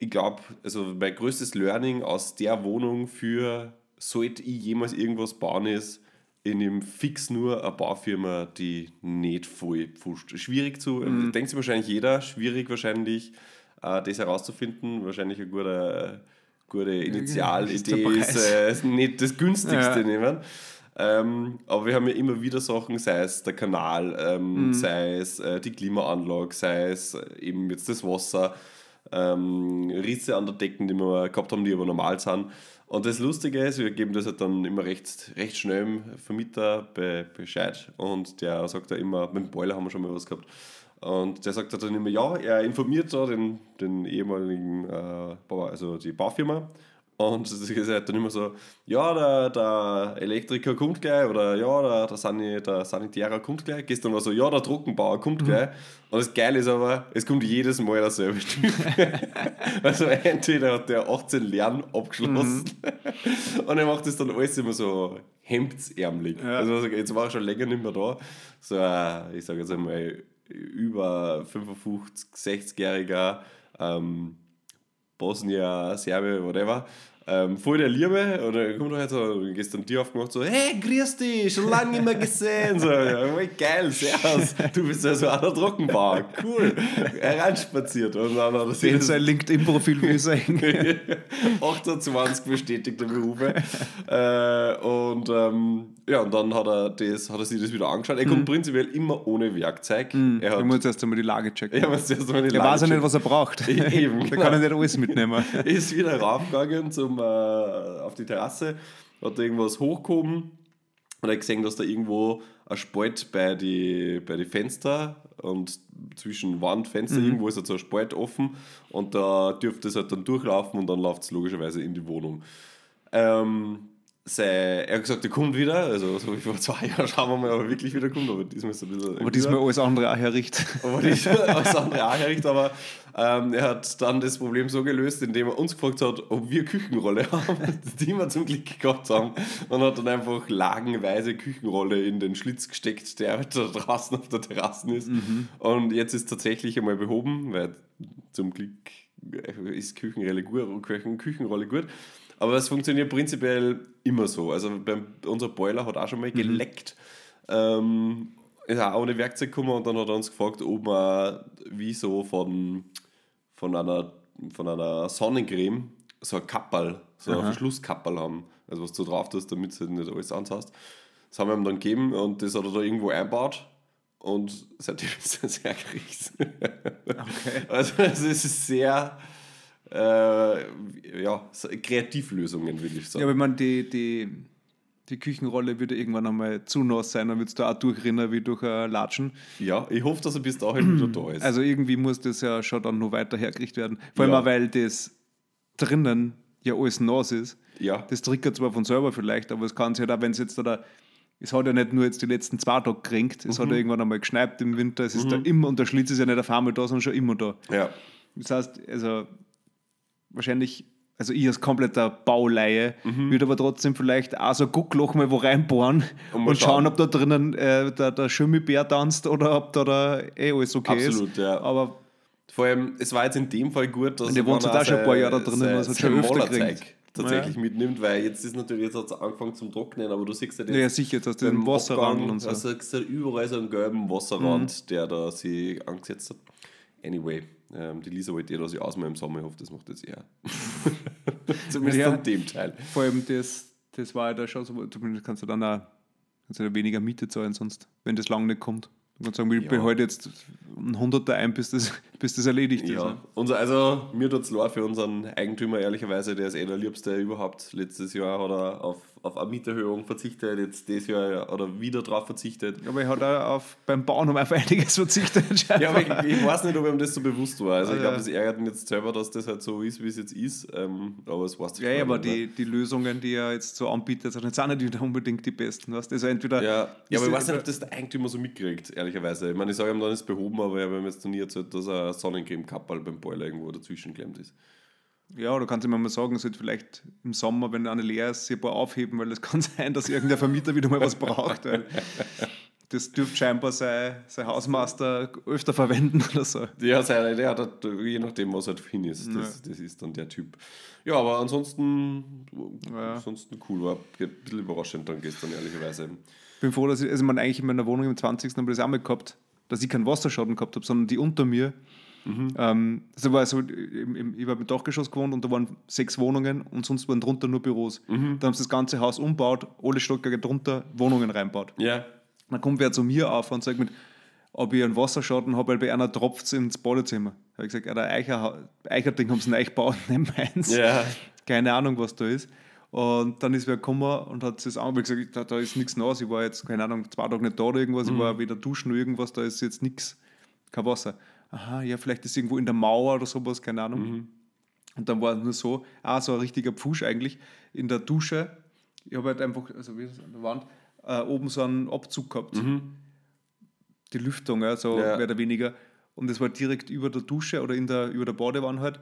A: ich glaube, also mein größtes Learning aus der Wohnung für, sollte ich jemals irgendwas bauen, ist, ich nehme fix nur eine Baufirma, die nicht voll pfuscht. Schwierig zu, mhm. denkt sich wahrscheinlich jeder, schwierig wahrscheinlich, äh, das herauszufinden. Wahrscheinlich eine gute, gute Initialidee ist, äh, ist nicht das günstigste ja. nehmen. Ähm, aber wir haben ja immer wieder Sachen, sei es der Kanal, ähm, mhm. sei es äh, die Klimaanlage, sei es eben jetzt das Wasser, ähm, Risse an der Decken, die wir gehabt haben, die aber normal sind. Und das Lustige ist, wir geben das halt dann immer recht, recht schnell dem Vermieter be, Bescheid und der sagt da immer, mit dem Boiler haben wir schon mal was gehabt, und der sagt dann immer, ja, er informiert da den, den ehemaligen, äh, Bauer, also die Baufirma, und das ist halt dann immer so, ja, der, der Elektriker kommt gleich, oder ja, der, der, Sani, der Sanitärer kommt gleich. Gestern war so, ja, der Trockenbauer kommt mhm. gleich. Und das Geile ist aber, es kommt jedes Mal derselbe Typ. Also entweder hat der achtzehn Lehren abgeschlossen mhm. und er macht das dann alles immer so hemdsärmlich. Ja. Also jetzt war er schon länger nicht mehr da. So ein, ich sage jetzt einmal, über fünfundfünfzig, sechzigjähriger ähm, Bosnier, Serbe, whatever, ähm, voll der Liebe, und dann kommt er halt so, gestern die aufgemacht, so, hey, grüß dich, schon lange nicht mehr gesehen, so, ja, geil, servus, du bist ja so einer Trockenbauer, cool, hereinspaziert, und dann hat er sich
B: sein LinkedIn-Profil will sagen.
A: achtundzwanzig bestätigte Berufe, äh, und ähm, ja, und dann hat er, das, hat er sich das wieder angeschaut. Er kommt mhm. prinzipiell immer ohne Werkzeug.
B: Mhm.
A: Er, hat,
B: er muss erst einmal die Lage checken.
A: Er, muss erst einmal die
B: er
A: Lage
B: weiß ja nicht, was er braucht.
A: Eben,
B: da
A: genau.
B: kann er nicht alles mitnehmen.
A: Er ist wieder raufgegangen zum, äh, auf die Terrasse, hat da irgendwas hochgehoben und hat gesehen, dass da irgendwo ein Spalt bei die, bei die Fenster und zwischen Wand, Fenster, mhm. irgendwo ist halt so ein Spalt offen, und da dürfte es halt dann durchlaufen, und dann läuft es logischerweise in die Wohnung. Ähm, Sei, er hat gesagt, er kommt wieder, also so wie vor zwei Jahren, schauen wir mal, ob er wirklich wieder kommt, aber diesmal ist er ein bisschen...
B: Aber diesmal alles andere auch herrichtet.
A: Aber diesmal alles andere auch herrichtet, aber ähm, er hat dann das Problem so gelöst, indem er uns gefragt hat, ob wir Küchenrolle haben, die wir zum Glück gehabt haben, und hat dann einfach lagenweise Küchenrolle in den Schlitz gesteckt, der halt da draußen auf der Terrasse ist. Mhm. Und jetzt ist es tatsächlich einmal behoben, weil zum Glück ist Küchenrolle gut, Küchenrolle gut. Aber es funktioniert prinzipiell immer so. Also beim, unser Boiler hat auch schon mal geleckt. Mhm. Ähm, ist auch ohne Werkzeug gekommen, und dann hat er uns gefragt, ob wir wie so von, von, einer, von einer Sonnencreme so ein Kapperl, so ein Verschlusskapperl haben. Also was du drauf tust, damit du nicht alles anhast. Das haben wir ihm dann gegeben, und das hat er da irgendwo eingebaut. Und seitdem ist er sehr gekriegt. Okay. Also es ist sehr... Äh, ja, Kreativlösungen, würde ich sagen.
B: Ja, aber ich meine, die, die, die Küchenrolle wird irgendwann einmal zu nass sein, dann wird es da auch durchrinnen wie durch ein Latschen.
A: Ja, ich hoffe, dass er bis dahin wieder da ist.
B: Also irgendwie muss das ja schon dann noch weiter hergerichtet werden. Vor allem
A: ja.
B: auch, weil das drinnen ja alles nass ist.
A: Ja.
B: Das triggert zwar von selber vielleicht, aber es kann sich halt auch, wenn es jetzt da, es hat ja nicht nur jetzt die letzten zwei Tage geregnet, es mhm. hat ja irgendwann einmal geschneit im Winter, es ist mhm. da immer, und der Schlitz ist ja nicht auf einmal da, sondern schon immer da.
A: Ja.
B: Das heißt, also wahrscheinlich, also ich als kompletter Bauleihe, mhm. würde aber trotzdem vielleicht auch so ein Guckloch mal wo reinbohren und, und schauen, ob da drinnen äh, der, der Schimmelbär tanzt oder ob da, da eh alles okay
A: Absolut,
B: ist.
A: Absolut, ja.
B: Aber
A: vor allem, es war jetzt in dem Fall gut, dass
B: er wohnt auch schon ein paar Jahre da drinnen, was er schon öfter kriegt.
A: Tatsächlich
B: ja.
A: mitnimmt, weil jetzt ist natürlich, jetzt hat es angefangen zum Trocknen, aber du siehst ja,
B: ja, ja sicher, dass der den Wasserrand und so.
A: Also du siehst überall so einen gelben Wasserrand, mhm. der da sich angesetzt hat. Anyway, ähm, die Lisa wollte eh, dass ich ausmal im Sommer, ich hoffe, das macht jetzt eher. Zumindest ja, an dem Teil.
B: Vor allem das, das war ja da schon so, zumindest kannst du dann auch kannst du weniger Miete zahlen, sonst, wenn das lang nicht kommt. Du kannst sagen, ich ja. behalte jetzt ein Hunderter ein, bis das, bis das erledigt
A: ja.
B: ist. Ne?
A: Unser, also mir tut es leid für unseren Eigentümer, ehrlicherweise, der ist eh der Liebste überhaupt. Letztes Jahr hat er auf, auf eine Mieterhöhung verzichtet, jetzt dieses Jahr hat er wieder drauf verzichtet.
B: Aber er hat auch auf, beim Bauen auf einiges verzichtet.
A: Ja, aber ich, ich weiß nicht, ob ihm das so bewusst war. Also ah, ich glaube, ja. das ärgert ihn jetzt selber, dass das halt so ist, wie es jetzt ist. Ähm, aber es weiß
B: Ja, ja aber die, die Lösungen, die er jetzt so anbietet, sind jetzt auch nicht wieder unbedingt die besten. Weißt? Also entweder
A: ja, ja aber ich weiß nicht, ob das der Eigentümer so mitkriegt, ehrlicherweise. Ich meine, ich sage ihm, dann ist es behoben, aber ich habe ihm jetzt noch nie erzählt, dass ein Sonnencreme-Kapperl beim Boiler irgendwo dazwischen geklemmt ist.
B: Ja, oder kannst du mir mal sagen, es sollte vielleicht im Sommer, wenn eine leer ist, sich ein paar aufheben, weil es kann sein, dass irgendein Vermieter wieder mal was braucht. Weil Das dürfte scheinbar sein, sein Hausmeister öfter verwenden oder so.
A: Ja, seine, der hat halt, je nachdem, was halt für ihn ist. Das, ja. das ist dann der Typ. Ja, aber ansonsten, ja. ansonsten cool. War ein bisschen überraschend dann gestern, ehrlicherweise.
B: Ich bin froh, dass ich, also man eigentlich in meiner Wohnung im zwanzigsten habe ich das auch mal gehabt, dass ich keinen Wasserschaden gehabt habe, sondern die unter mir. Mhm. Ähm, das war so, im, im, ich habe im Dachgeschoss gewohnt und da waren sechs Wohnungen und sonst waren drunter nur Büros. Mhm. Dann haben sie das ganze Haus umgebaut, alle Stockwerke drunter, Wohnungen reinbaut.
A: Ja.
B: Dann kommt wer zu mir auf und sagt, mit, ob ich einen Wasserschaden habe, weil bei einer tropft es ins Badezimmer. Da habe ich gesagt, ja, der Eicher, Eicherding haben sie neu gebaut, nicht meins.
A: Ja.
B: Keine Ahnung, was da ist. Und dann ist wer gekommen und hat es angeschaut, gesagt, da, da ist nichts los. Ich war jetzt, keine Ahnung, zwei Tage nicht da oder irgendwas. Mhm. Ich war weder duschen noch irgendwas, da ist jetzt nichts, kein Wasser. Aha, ja, vielleicht ist es irgendwo in der Mauer oder sowas, keine Ahnung. Mhm. Und dann war es nur so, ah, so ein richtiger Pfusch eigentlich, in der Dusche. Ich habe halt einfach, also wie ist es an der Wand, äh, oben so einen Abzug gehabt. Mhm. Die Lüftung, ja, so ja. mehr oder weniger. Und das war direkt über der Dusche oder in der, über der Badewanne halt.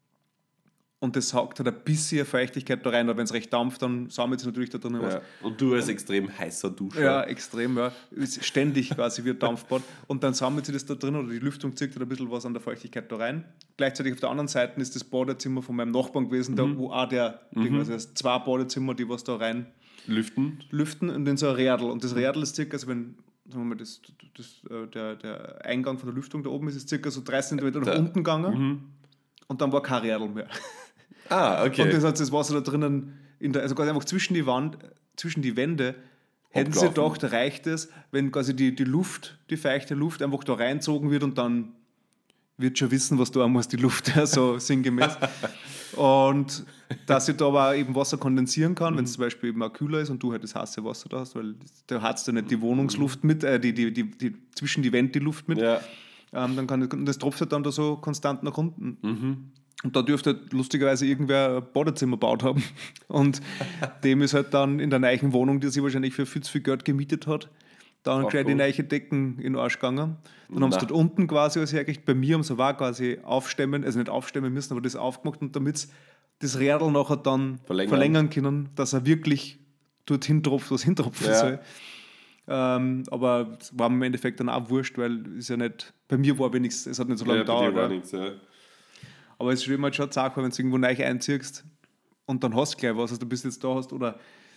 B: Und das saugt halt ein bisschen Feuchtigkeit da rein, aber wenn es recht dampft, dann sammelt es natürlich da drin was.
A: Ja. Und du als extrem heißer Duscher.
B: Ja, extrem, ja. Ist ständig quasi wie ein Dampfbad. Und dann sammelt sich das da drin oder die Lüftung zieht halt ein bisschen was an der Feuchtigkeit da rein. Gleichzeitig auf der anderen Seite ist das Badezimmer von meinem Nachbarn gewesen, mhm. da wo auch der, mhm. Ding, also es zwei Badezimmer, die was da rein
A: lüften.
B: Lüften und in so ein Rädel. Und das Rädel ist circa, also wenn sagen wir mal, das, das, der, der Eingang von der Lüftung da oben ist, ist circa so dreißig Zentimeter nach unten gegangen. Mhm. Und dann war kein Rädel mehr.
A: Ah, okay.
B: Und das hat das Wasser da drinnen, in der, also quasi einfach zwischen die Wand, zwischen die Wände, hätten sie gedacht, reicht es, wenn quasi die, die Luft, die feuchte Luft einfach da reinzogen wird und dann wird schon wissen, was da muss, die Luft, so sinngemäß. Und dass ich da aber eben Wasser kondensieren kann, mhm. wenn es zum Beispiel eben auch kühler ist und du halt das heiße Wasser da hast, weil da hast du nicht die Wohnungsluft mit, äh, die, die, die, die zwischen die Wände die Luft mit. Ja. Ähm, dann kann das, das tropft halt dann da so konstant nach unten. Mhm. Und da dürfte lustigerweise irgendwer ein Badezimmer gebaut haben. Und dem ist halt dann in der neuen Wohnung, die sie wahrscheinlich für viel zu viel Geld gemietet hat, dann gleich die neue Decken in den Arsch gegangen. Dann Na. haben sie dort unten quasi alles hergekriegt. Bei mir haben sie auch quasi aufstemmen, also nicht aufstemmen müssen, aber das aufgemacht. Und damit sie das Rädel nachher dann verlängern, verlängern können, dass er wirklich dorthin tropft, was hintropfen ja. soll. Ähm, aber es war im Endeffekt dann auch wurscht, weil es ja nicht, bei mir war wenigstens, es hat nicht so lange
A: ja,
B: gedauert. Ja. Aber es ist schon halt schon eine Sache, wenn du irgendwo neu einziehst und dann hast du gleich was, also du bist jetzt da hast oder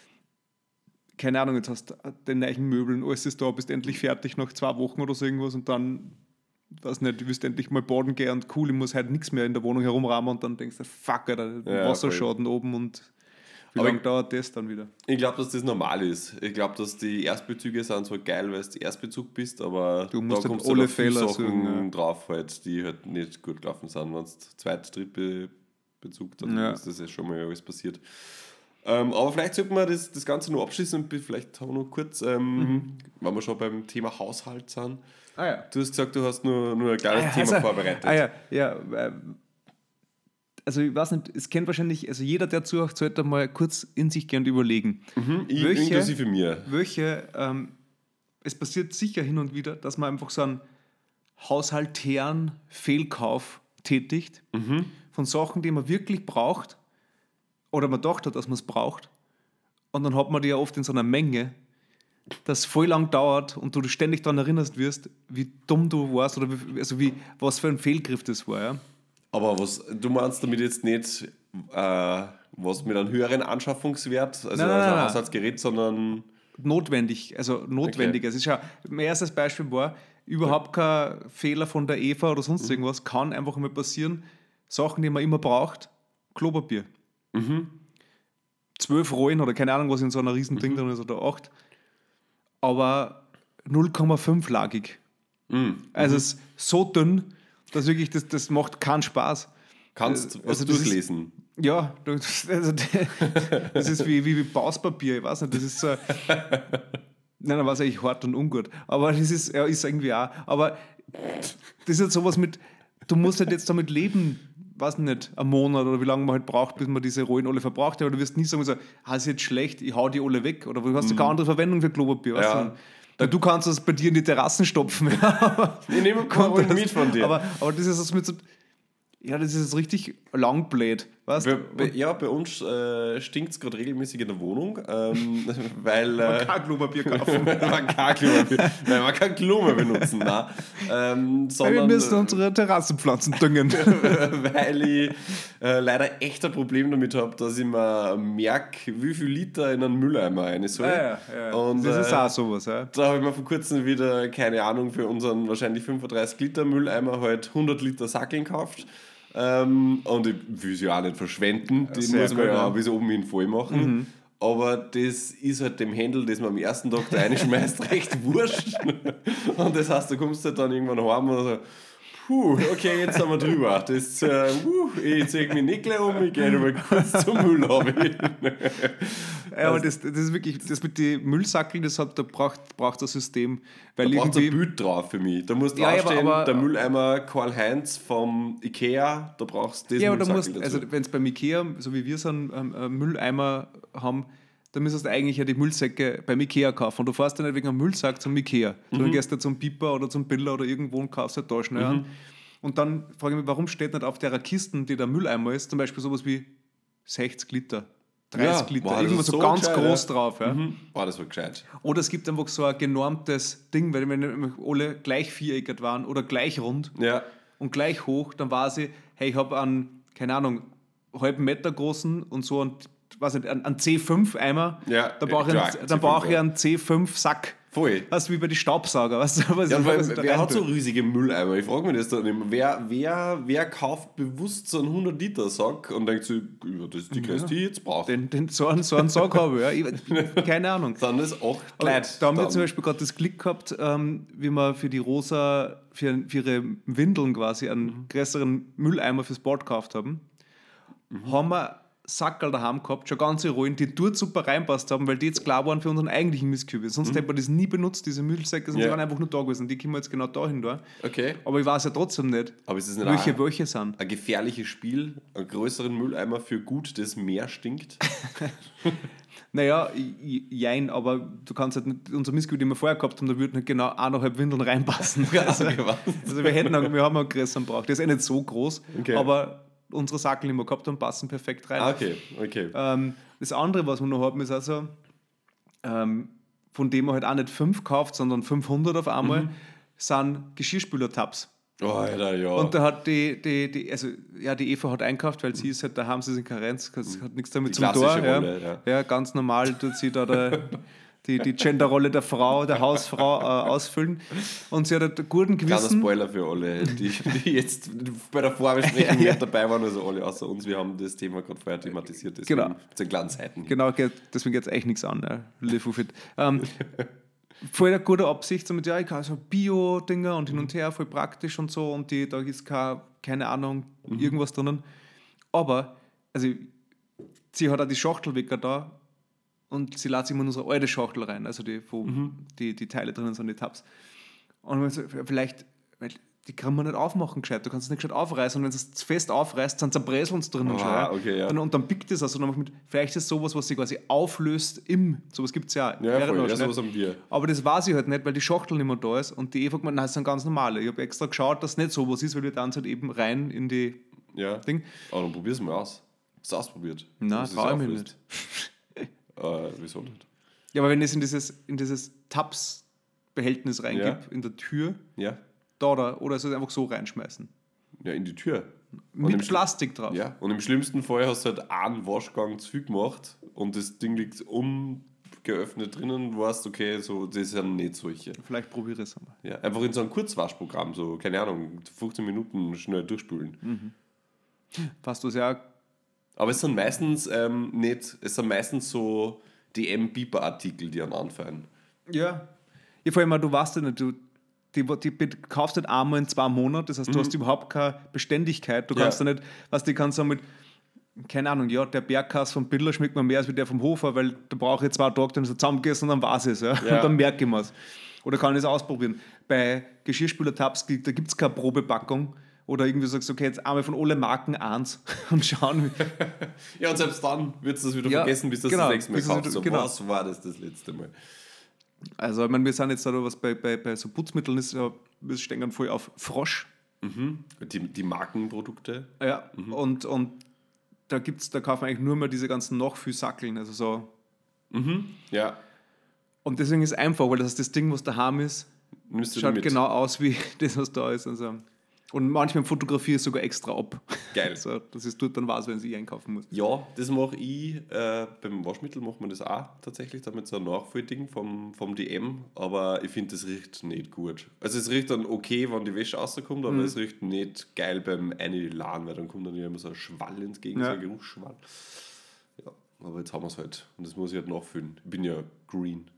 B: keine Ahnung, jetzt hast du den neuen Möbeln, alles ist da, bist endlich fertig nach zwei Wochen oder so irgendwas und dann, weiß nicht, du wirst endlich mal baden gehen und cool, ich muss halt nichts mehr in der Wohnung herumrahmen und dann denkst du, fuck, Alter, ja, Wasserschaden voll. Oben und wie lange dauert das dann wieder?
A: Ich glaube, dass das normal ist. Ich glaube, dass die Erstbezüge sind zwar geil, weil du Erstbezug bist, aber
B: du musst
A: da
B: halt
A: kommst
B: alle
A: halt
B: Fehler
A: Sachen
B: suchen, ja.
A: drauf, halt, die halt nicht gut gelaufen sind. Wenn es Zweit-, Drittbezug, dann ja. ist das ja schon mal alles passiert. Ähm, aber vielleicht sollten wir das, das Ganze noch abschließen. Vielleicht haben wir noch kurz, ähm, mhm. wenn wir schon beim Thema Haushalt sind.
B: Ah, ja.
A: Du hast gesagt, du hast nur, nur ein kleines
B: ah,
A: Thema
B: also,
A: vorbereitet.
B: Ah ja, ja. Also ich weiß nicht, es kennt wahrscheinlich, also jeder, der zuhört, sollte mal kurz in sich gehen und überlegen.
A: Mhm, welche, inklusive mir.
B: Welche, ähm, es passiert sicher hin und wieder, dass man einfach so einen haushaltären Fehlkauf tätigt mhm. von Sachen, die man wirklich braucht oder man gedacht hat, dass man es braucht. Und dann hat man die ja oft in so einer Menge, das voll lang dauert und du ständig daran erinnerst wirst, wie dumm du warst oder wie, also wie, was für ein Fehlgriff das war. Ja?
A: Aber was, du meinst damit jetzt nicht äh, was mit einem höheren Anschaffungswert, also,
B: nein, nein,
A: also ein
B: nein.
A: Haushaltsgerät, sondern...
B: Notwendig, also notwendig. Okay. Es ist ja, mein erstes Beispiel war, überhaupt kein Fehler von der Eva oder sonst mhm. irgendwas, kann einfach mal passieren. Sachen, die man immer braucht, Klopapier. Mhm. Zwölf Rollen oder keine Ahnung, was in so einer riesen Ding mhm. drin ist, oder acht. Aber null Komma fünf lagig. Mhm. Also es ist so dünn, dass wirklich, das, das macht keinen Spaß.
A: Kannst du was also durchlesen?
B: Ist, ja, also das ist wie, wie, wie Pauspapier, ich weiß nicht, das ist so... Nein, dann war es eigentlich hart und ungut. Aber das ist, ja, ist irgendwie auch. Aber das ist halt sowas mit, du musst halt jetzt damit leben, weiß nicht, einen Monat oder wie lange man halt braucht, bis man diese Rollen alle verbraucht hat. Aber du wirst nie sagen, so, ah, ist jetzt schlecht, ich hau die alle weg. Oder du hast ja mhm. keine andere Verwendung für Klopapier. Weißt
A: ja.
B: du? Da, du kannst das bei dir in die Terrassen stopfen.
A: Ich nehme Rollen mit von dir.
B: Aber, aber das ist das mit so, ja, das ist richtig langblöd. Weißt
A: Bei,
B: du?
A: bei, ja, bei uns äh, stinkt es gerade regelmäßig in der Wohnung, ähm, weil äh,
B: kein Klopapier kaufen.
A: weil man kein Klopapier, weil man kein Klo mehr benutzen, nein. Ähm,
B: Weil
A: sondern,
B: wir müssen unsere Terrassenpflanzen düngen.
A: weil ich äh, leider echt ein Problem damit habe, dass ich mir merke, wie viel Liter in einen Mülleimer rein soll.
B: Ja, ja, ja.
A: Und,
B: das ist
A: äh,
B: auch sowas. Ja.
A: Da habe ich mir vor kurzem wieder, keine Ahnung, für unseren wahrscheinlich fünfunddreißig Liter Mülleimer halt hundert Liter Sackeln gekauft. Ähm, und ich will sie auch nicht verschwenden, die
B: Sehr
A: muss man
B: gut,
A: ja
B: ja.
A: auch bis oben hin voll machen. Mhm. Aber das ist halt dem Händel, das man am ersten Tag da reinschmeißt, recht wurscht. Und das heißt, du kommst halt dann irgendwann heim und so, puh, okay, jetzt sind wir drüber. Das, äh, uh, ich zeige mich nicht gleich um, ich gehe mal kurz zum Müllhaben.
B: Ja, aber das, das ist wirklich, das mit den Müllsackeln, das hat, da braucht, braucht das System. Weil
A: Da braucht es ein
B: irgendwie,
A: Bild drauf für mich. Da muss
B: Ja,
A: draufstehen,
B: aber- aber-
A: der Mülleimer Karl-Heinz vom Ikea, da brauchst du das
B: ja, aber da
A: Müllsackel
B: musst,
A: dazu.
B: also wenn es beim Ikea, so wie wir so einen ähm, einen Mülleimer haben, dann müsstest du eigentlich ja die Müllsäcke beim Ikea kaufen. Und du fährst dann nicht wegen einem Müllsack zum Ikea.
A: Mhm.
B: Dann gehst du zum Piper oder zum Biller oder irgendwo und kaufst halt da schnell an. Und dann frage ich mich, warum steht nicht auf der Kiste, die der Mülleimer ist, zum Beispiel sowas wie sechzig Liter, dreißig
A: Ja,
B: Liter,
A: boah, das
B: irgendwas
A: ist
B: so
A: so
B: ganz
A: gescheit,
B: groß
A: ja.
B: drauf. Ja.
A: Mhm. Boah, das war gescheit.
B: Oder es gibt einfach so ein genormtes Ding, weil wenn nämlich alle gleich viereckig waren oder gleich rund
A: Ja.
B: und gleich hoch, dann weiß ich, hey, ich habe einen, keine Ahnung, halben Meter großen und so einen, weiß nicht, einen, einen C fünf Eimer,
A: Ja,
B: dann brauche ich,
A: klar,
B: einen-
A: C fünf,
B: dann brauche ich
A: ja.
B: einen C fünf Sack.
A: Voll.
B: Weißt du, wie bei den Staubsauger, weißt du? Was
A: Ja,
B: was
A: weil,
B: ich da
A: wer
B: rein
A: hat so
B: tue.
A: riesige Mülleimer? Ich frage mich das dann immer. Wer, wer, wer kauft bewusst so einen hundert Liter Sack und denkt sich, ja, das ist die größte, die ich jetzt brauche?
B: Den, den, so, einen, so einen Sack habe ich, ja. Ich, keine Ahnung.
A: Dann ist auch
B: Aber
A: Kleid.
B: da haben wir
A: dann.
B: zum Beispiel gerade das Glück gehabt, ähm, wie wir für die Rosa, für, für ihre Windeln quasi einen
A: Mhm.
B: größeren Mülleimer fürs Bad gekauft haben.
A: Mhm.
B: Haben wir Sackerl daheim gehabt, schon ganze Rollen, die dort super reinpasst haben, weil die jetzt klar waren für unseren eigentlichen Mistkübel. Sonst hätten wir das nie benutzt, diese Müllsäcke, sondern
A: Mhm. Ja.
B: die waren einfach nur da gewesen. Die kommen jetzt genau dahin da.
A: Okay.
B: Aber ich weiß ja trotzdem nicht,
A: Aber ist es nicht
B: welche
A: auch
B: welche sind.
A: ein gefährliches Spiel, einen größeren Mülleimer für gut, das mehr stinkt?
B: Naja, j- jein, aber du kannst halt nicht, unser Mistkübel, den wir vorher gehabt haben, da würden halt genau eineinhalb Windeln reinpassen. Also,
A: Okay, was?
B: also wir hätten auch, wir haben einen größeren braucht. Der ist eh nicht so groß,
A: Okay.
B: aber unsere Sackel, die wir gehabt haben, passen perfekt rein.
A: Ah, okay, okay.
B: Ähm, das andere, was wir noch haben, ist also, ähm, von dem man halt auch nicht fünf kauft, sondern fünfhundert auf einmal,
A: Mhm.
B: sind Geschirrspüler-Tabs.
A: Oh, Alter, ja.
B: Und da hat die, die, die, also ja, die Eva hat einkauft, weil sie ist halt daheim, sie ist in Karenz, das hat nichts damit
A: Die
B: zum Tor.
A: klassische
B: Ja.
A: Rolle, ja.
B: Ja, ganz normal tut sie da der, die, die Genderrolle der Frau, der Hausfrau äh, ausfüllen. Und sie hat halt einen guten
A: Kleiner
B: Gewissen.
A: Spoiler für alle, die, die jetzt bei der Vorbesprechung nicht dabei waren, also alle außer uns, wir haben das Thema gerade vorher thematisiert, deswegen
B: Genau.
A: mit den kleinen Seiten.
B: Genau, geht, deswegen geht es eigentlich nichts an. Ja. Live with it. Ähm, voll eine gute Absicht, so mit, ja, ich kann so Bio-Dinger und hin und her, voll praktisch und so, und die, da ist kein, keine Ahnung, irgendwas drinnen. Aber, also, sie hat auch die Schachtelwecker da und sie lädt sich immer in unsere alte Schachtel rein, also die, wo die, die Teile drinnen sind, die Tabs. Und man so, vielleicht, weil die kann man nicht aufmachen gescheit, du kannst es nicht gescheit aufreißen, und wenn du es fest aufreißt, dann zerbreseln es drinnen
A: Ah,
B: schon. Ja?
A: okay, ja.
B: Dann, und dann pickt es also noch mit, vielleicht ist es sowas, was sich quasi auflöst im, sowas gibt es ja.
A: Ja,
B: während
A: voll,
B: noch
A: ja,
B: schnell.
A: sowas haben wir.
B: Aber das weiß ich halt nicht, weil die Schachtel nicht mehr da ist, und die Eva gemeint, nein, das sind ganz normale. Ich habe extra geschaut, dass es nicht sowas ist, weil wir dann halt eben rein in die
A: Ja.
B: Ding.
A: Aber dann probier's mal aus. Hast du ausprobiert?
B: Nein,
A: Dass es
B: traue ich mich
A: auflöst?
B: nicht.
A: Äh, wieso nicht?
B: Ja, aber wenn ich es in dieses, in dieses Tabs-Behältnis reingebe,
A: Ja.
B: in der Tür,
A: Ja?
B: da oder, oder soll ich es einfach so reinschmeißen?
A: Ja, in die Tür. Und
B: Mit
A: im Sch-
B: Plastik drauf.
A: Ja, und im schlimmsten Fall hast du halt einen Waschgang zu viel gemacht und das Ding liegt ungeöffnet drinnen, du weißt, okay, so, das sind nicht solche.
B: Vielleicht probiere ich es einmal.
A: Ja, einfach in so ein Kurzwaschprogramm, so, keine Ahnung, fünfzehn Minuten schnell durchspülen.
B: Passt das ja.
A: Aber es sind meistens ähm, nicht, es sind meistens so D M-Bieber-Artikel, die an anfallen.
B: Ja. Ja, vor allem, du weißt ja nicht, du, die, die kaufst nicht einmal in zwei Monaten, das heißt, du hast überhaupt keine Beständigkeit. Du
A: Ja.
B: kannst ja nicht, weißt du, ich kann sagen mit, keine Ahnung, ja, der Bergkass vom Biller schmeckt mir mehr als wie der vom Hofer, weil da brauche ich zwei Tage, dann ist er zusammengegessen und dann weiß ich es. Ja?
A: Ja.
B: Und dann merke ich mir es. Oder kann ich es ausprobieren. Bei Geschirrspüler-Tabs, da gibt es keine Probepackung. Oder irgendwie sagst du, okay, jetzt einmal von allen Marken eins und schauen, wie.
A: Ja, und selbst dann wird es das wieder
B: Ja,
A: vergessen, bis du
B: genau,
A: das nächste Mal
B: bis es
A: kaufst.
B: wieder-
A: So,
B: genau.
A: was war das das letzte Mal?
B: Also, ich meine, wir sind jetzt da, was bei, bei, bei so Putzmitteln ist, ja, wir stehen dann voll auf Frosch.
A: Die, die Markenprodukte.
B: Ja, und, und da gibt's, da kaufen wir eigentlich nur mehr diese ganzen Nachfüllsackeln, also so.
A: Mhm. Ja.
B: Und deswegen ist es einfach, weil das ist das Ding, was daheim ist,
A: Nimmst du
B: schaut
A: mit?
B: genau aus wie das, was da ist. Also. Und manchmal fotografiere ich sogar extra ab.
A: Geil.
B: Also, dass es dort dann weiß, wenn ich einkaufen muss.
A: Ja, das mache ich. Äh, beim Waschmittel macht man das auch tatsächlich, damit so ein Nachfüllдing vom, vom D M. Aber ich finde, das riecht nicht gut. Also es riecht dann okay, wenn die Wäsche rauskommt, aber
B: Mhm.
A: es riecht nicht geil beim Einladen, weil dann kommt dann ja immer so ein Schwall entgegen,
B: Ja.
A: so ein Geruchsschwall. Ja, aber jetzt haben wir es halt. Und das muss ich halt nachfüllen. Ich bin ja green.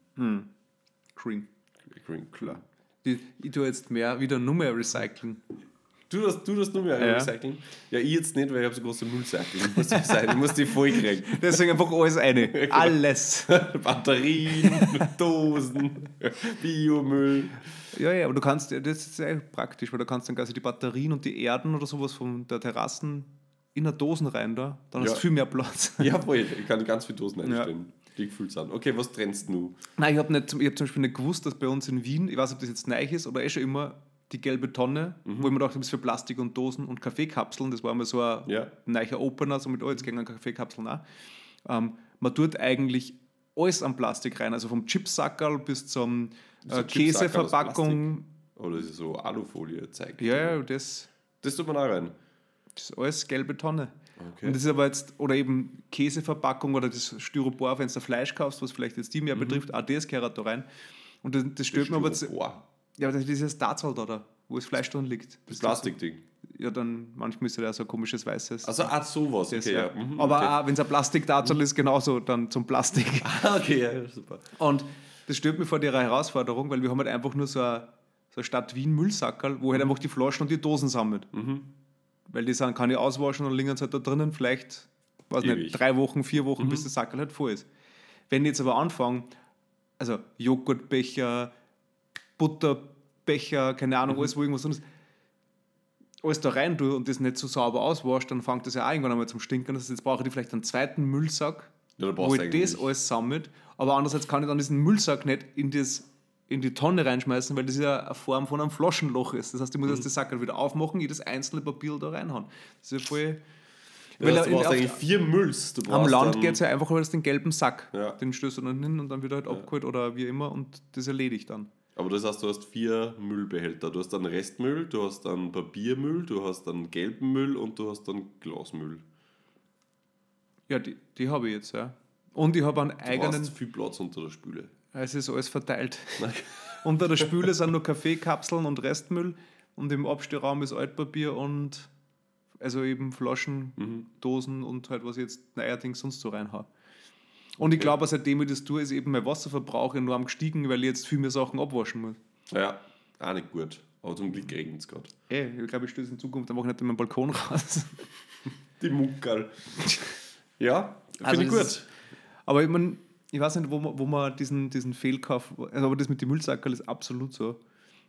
B: Green.
A: Green, klar.
B: Die, ich tue jetzt mehr, wieder nur mehr recyceln.
A: Du das, du das nur mehr
B: Ja.
A: recyceln? Ja, ich jetzt nicht, weil ich habe so große Müllsäcke. Ich muss, sein. Ich muss die voll kriegen.
B: Deswegen einfach alles eine. Alles.
A: Batterien, Dosen, Biomüll.
B: Ja, ja, aber du kannst, das ist sehr praktisch, weil du kannst dann quasi die Batterien und die Erden oder sowas von der Terrassen in eine Dosen rein da, dann
A: Ja.
B: hast du viel mehr Platz.
A: Ja, voll. Ich kann ganz viele Dosen einstellen, die gefüllt sind. Okay, was trennst du?
B: Nein, ich habe hab zum Beispiel nicht gewusst, dass bei uns in Wien, ich weiß nicht, ob das jetzt neu ist oder eh schon immer, die gelbe Tonne,
A: Mhm.
B: wo ich mir dachte, das ist für Plastik und Dosen und Kaffeekapseln, das war mal so ein
A: Ja.
B: neuer Opener, so mit, oh, jetzt gehen Kaffeekapseln auch. Ähm, man tut eigentlich alles an Plastik rein, also vom Chipsackerl bis zum
A: So
B: äh,
A: ein Chipsackerl aus
B: Käseverpackung.
A: Oder ist es so Alufolie zeigt?
B: Ja, ja, das,
A: Das tut man auch rein.
B: das ist alles gelbe Tonne.
A: Okay.
B: Und das ist aber jetzt, oder eben Käseverpackung oder das Styropor, wenn du Fleisch kaufst, was vielleicht jetzt die mehr betrifft, auch das gehört da rein. Und das, das stört mir aber, zu-
A: Styropor.
B: ja, das ist dieses Tarzal da, da, wo das Fleisch drin liegt.
A: Das Plastikding.
B: Ja, dann manchmal ist ja so ein komisches weißes.
A: Also, ah, sowas.
B: das,
A: Okay,
B: ja.
A: ja. Mhm,
B: Aber
A: okay.
B: auch, wenn es ein Plastik-Tarzal ist, genauso dann zum Plastik.
A: Ah, okay, ja, super.
B: Und das stört mich vor der Herausforderung, weil wir haben halt einfach nur so eine, so eine Stadt Wien-Müllsackerl, wo halt einfach die Flaschen und die Dosen sammelt.
A: Mhm.
B: Weil die sind, kann ich auswaschen und liegen halt da drinnen vielleicht, weiß
A: Ewig.
B: nicht, drei Wochen, vier Wochen,
A: Mhm.
B: bis der Sackerl halt voll ist. Wenn ich jetzt aber anfange, also Joghurtbecher, Butterbecher, keine Ahnung,
A: Mhm.
B: alles, wo irgendwas drin ist, alles da rein tue und das nicht so sauber auswascht, dann fängt das ja auch irgendwann einmal zum Stinken. Das heißt, jetzt brauche ich vielleicht einen zweiten Müllsack,
A: Ja, da
B: wo
A: brauchst
B: ich
A: du
B: das
A: eigentlich.
B: alles sammelt. Aber andererseits kann ich dann diesen Müllsack nicht in, das, in die Tonne reinschmeißen, weil das ja eine Form von einem Flaschenloch ist. Das heißt, ich muss
A: Mhm.
B: jetzt das Sackerl wieder aufmachen, jedes einzelne Papier da reinhauen. Das ist ja voll...
A: Ja,
B: Weil
A: du
B: in-
A: brauchst
B: auf-
A: eigentlich vier Mülls. Du
B: Am
A: brauchst
B: Land
A: dann-
B: geht es ja einfach als den gelben Sack.
A: Ja.
B: Den stößt du dann hin und dann wird er halt abgeholt oder wie immer und das erledigt dann.
A: Aber das heißt, du hast vier Müllbehälter. Du hast dann Restmüll, du hast dann Papiermüll, du hast dann gelben Müll und du hast dann Glasmüll.
B: Ja, die, die habe ich jetzt, ja. Und ich habe einen
A: Du
B: eigenen,
A: hast viel Platz unter der Spüle.
B: es ist alles verteilt. Unter der Spüle sind nur Kaffeekapseln und Restmüll und im Abstellraum ist Altpapier und also eben Flaschen,
A: Mhm.
B: Dosen und halt was ich jetzt neuerdings sonst so reinhaue. Und ich glaube, seitdem ich das tue, ist eben mein Wasserverbrauch enorm gestiegen, weil ich jetzt viel mehr Sachen abwaschen muss.
A: Ja, auch nicht gut. Aber zum Glück regnet es gerade.
B: Ey, ich glaube, ich stöße in Zukunft einfach nicht in meinen Balkon raus.
A: Die Muckerl. Ja, finde
B: Also
A: ich
B: es
A: gut.
B: ist- Aber ich, mein, ich weiß nicht, wo man, wo man diesen, diesen Fehlkauf, also aber das mit den Müllsackerl ist absolut so,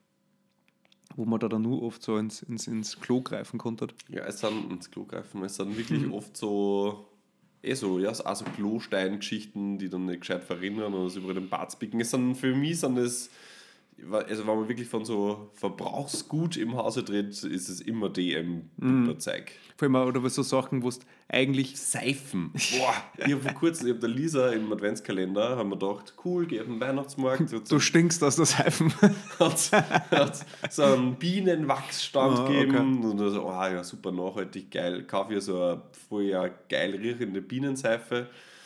B: wo man da dann nur oft so ins, ins, ins Klo greifen konnte.
A: Ja, es sind ins Klo greifen. Es sind wirklich
B: Mhm.
A: oft so, eh so, ja, so- auch so Klosteingeschichten, die dann nicht gescheit verinnern oder so über den Bart spicken. Es sind für mich sind es, also wenn man wirklich von so Verbrauchsgut im Hause dreht, ist es immer D
B: Mhm.
A: M-Zeug.
B: Vor allem auch, oder so Sachen, wo du eigentlich,
A: Seifen. Boah, ich habe vor kurzem, ich habe der Lisa im Adventskalender, haben wir gedacht, cool, geh auf den Weihnachtsmarkt. Hat so,
B: du stinkst aus der Seifen.
A: hat, hat so einen Bienenwachsstand
B: Ah,
A: gegeben und dann so, oh ja, super nachhaltig, geil. Kaufe ich so eine voll ja, geil riechende Bienenseife.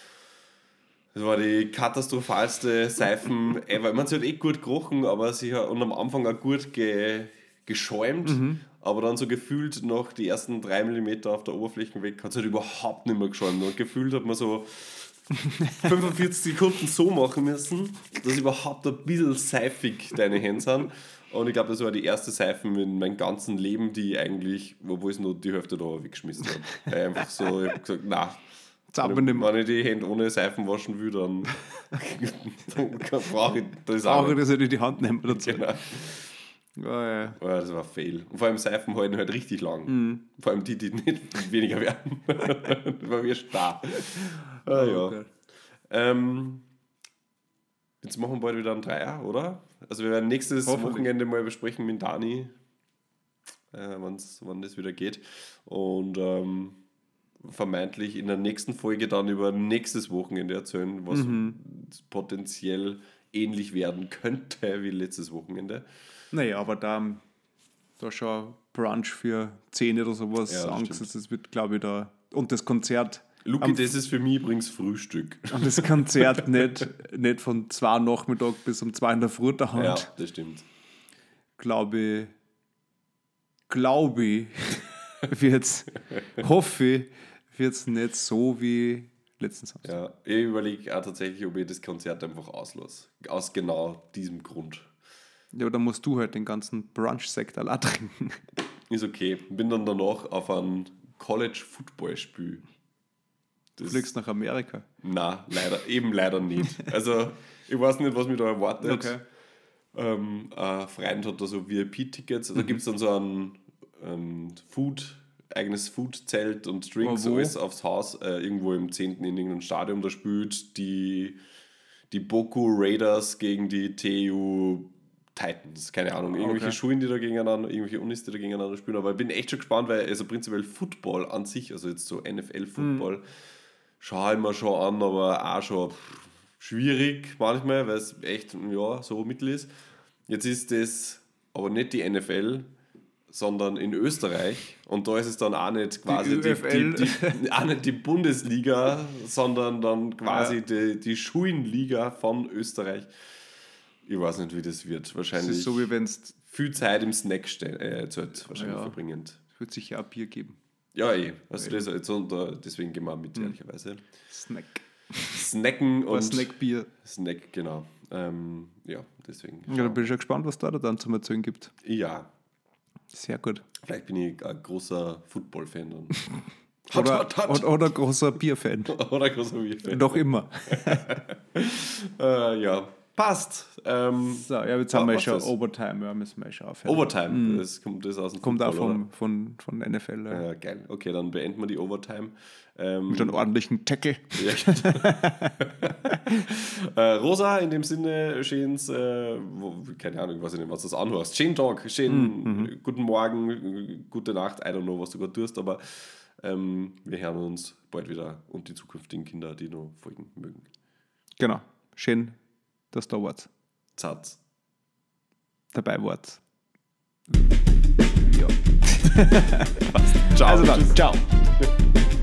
A: Das war die katastrophalste Seifen ever. Ich meine, sie hat eh gut gerochen, aber sie hat und am Anfang auch gut ge, geschäumt.
B: Mhm.
A: Aber dann so gefühlt noch die ersten drei Millimeter auf der Oberfläche weg hat es halt überhaupt nicht mehr geschäumt. Und gefühlt hat man so fünfundvierzig Sekunden so machen müssen, dass überhaupt ein bisschen seifig deine Hände sind. Und ich glaube, das war die erste Seifen in meinem ganzen Leben, die ich eigentlich, wo ich nur die Hälfte da weggeschmissen habe. Weil einfach so, ich habe gesagt, nein.
B: Zappen
A: Wenn,
B: dem-
A: wenn ich die Hände ohne Seifen waschen will, dann, dann brauche ich das
B: Auch
A: auch nicht.
B: das nicht in die Hand nehmen dazu.
A: Genau.
B: Ja, ja.
A: Ja, das war ein Fail. Und vor allem Seifen halten halt richtig lang.
B: Mhm.
A: Vor allem die, die nicht weniger werden. Das war wie starr. Ah, ja.
B: Okay.
A: Ähm, jetzt machen wir bald wieder einen Dreier, oder? Also wir werden nächstes
B: Hoffentlich.
A: Wochenende mal besprechen mit Dani, äh, wann's, wann das wieder geht. Und ähm, vermeintlich in der nächsten Folge dann über nächstes Wochenende erzählen, was mhm. potenziell ähnlich werden könnte wie letztes Wochenende.
B: Naja, aber da, da schon Brunch für zehn oder sowas ja, angesetzt. Das wird, glaube ich, da. Und das Konzert.
A: Luki, am, das ist für mich übrigens Frühstück.
B: Und das Konzert nicht, nicht von zwei Nachmittag bis um zwei in der Früh da hat.
A: Ja, das stimmt.
B: Glaube ich, glaube ich, wird's, hoffe ich, wird es nicht so wie letzten Samstag.
A: Ja, ich überlege auch tatsächlich, ob ich das Konzert einfach auslasse. Aus genau diesem Grund.
B: Ja, aber dann musst du halt den ganzen Brunch-Sekt allein trinken.
A: Ist okay. Bin dann danach auf ein College-Football-Spiel.
B: Du fliegst nach Amerika?
A: Nein, leider, eben leider nicht. Also, ich weiß nicht, was mich da erwartet.
B: Okay.
A: Ähm, ein Freund hat da so V I P-Tickets. Also, mhm. da gibt es dann so ein, ein Food, eigenes Food-Zelt und Drinks,
B: oh,
A: alles aufs Haus. Äh, irgendwo im zehnten in irgendeinem Stadion. Da spielt die, die Boku Raiders gegen die T U Titans, keine Ahnung, irgendwelche okay. Schulen, die da gegeneinander, irgendwelche Unis, die da gegeneinander spielen. Aber ich bin echt schon gespannt, weil also prinzipiell Football an sich, also jetzt so N F L-Football, mhm. schaue ich mir schon an, aber auch schon schwierig manchmal, weil es echt ja, so mittel ist. Jetzt ist das aber nicht die N F L, sondern in Österreich. Und da ist es dann auch nicht quasi die, die, die, die, auch nicht die Bundesliga, sondern dann quasi ja. die, die Schulenliga von Österreich. Ich weiß nicht, wie das wird. Wahrscheinlich
B: das ist so, wie wenn es
A: viel Zeit im Snack ste- äh, Zelt wahrscheinlich ja, verbringend.
B: Es wird sicher auch Bier geben.
A: Ja, eh. Also das, jetzt unter, deswegen gehen wir mit, mhm. ehrlicherweise.
B: Snack.
A: Snacken und...
B: Snackbier.
A: Snack, genau. Ähm, ja, deswegen.
B: Ja, dann bin ich schon gespannt, was da dann zum Erzählen gibt.
A: Ja.
B: Sehr gut.
A: Vielleicht bin ich ein großer Football-Fan dann.
B: Oder, hot, hot, hot. oder großer Bier-Fan.
A: Oder großer Bier-Fan.
B: Noch immer.
A: äh, ja. Passt. Ähm,
B: so, ja, jetzt haben wir schon das? Overtime. Ja, müssen wir schon aufhören.
A: Overtime, mm. das kommt das aus dem
B: Kommt
A: Football,
B: auch vom, von, von N F L. Ja.
A: Ja, geil. Okay, dann beenden wir die Overtime. Ähm,
B: Mit einem ordentlichen Tackle.
A: Ja. äh, Rosa, in dem Sinne, schönes, äh, wo, keine Ahnung, weiß ich nicht, was du das anhörst. Schönen Tag, schönen mm-hmm. guten Morgen, gute Nacht, I don't know, was du gerade tust, aber ähm, wir hören uns bald wieder und die zukünftigen Kinder, die noch folgen mögen.
B: Genau. Schön, dass da wart.
A: Satz.
B: Dabei wart.
A: Ja. Passt. Ciao.
B: Also dann, ciao.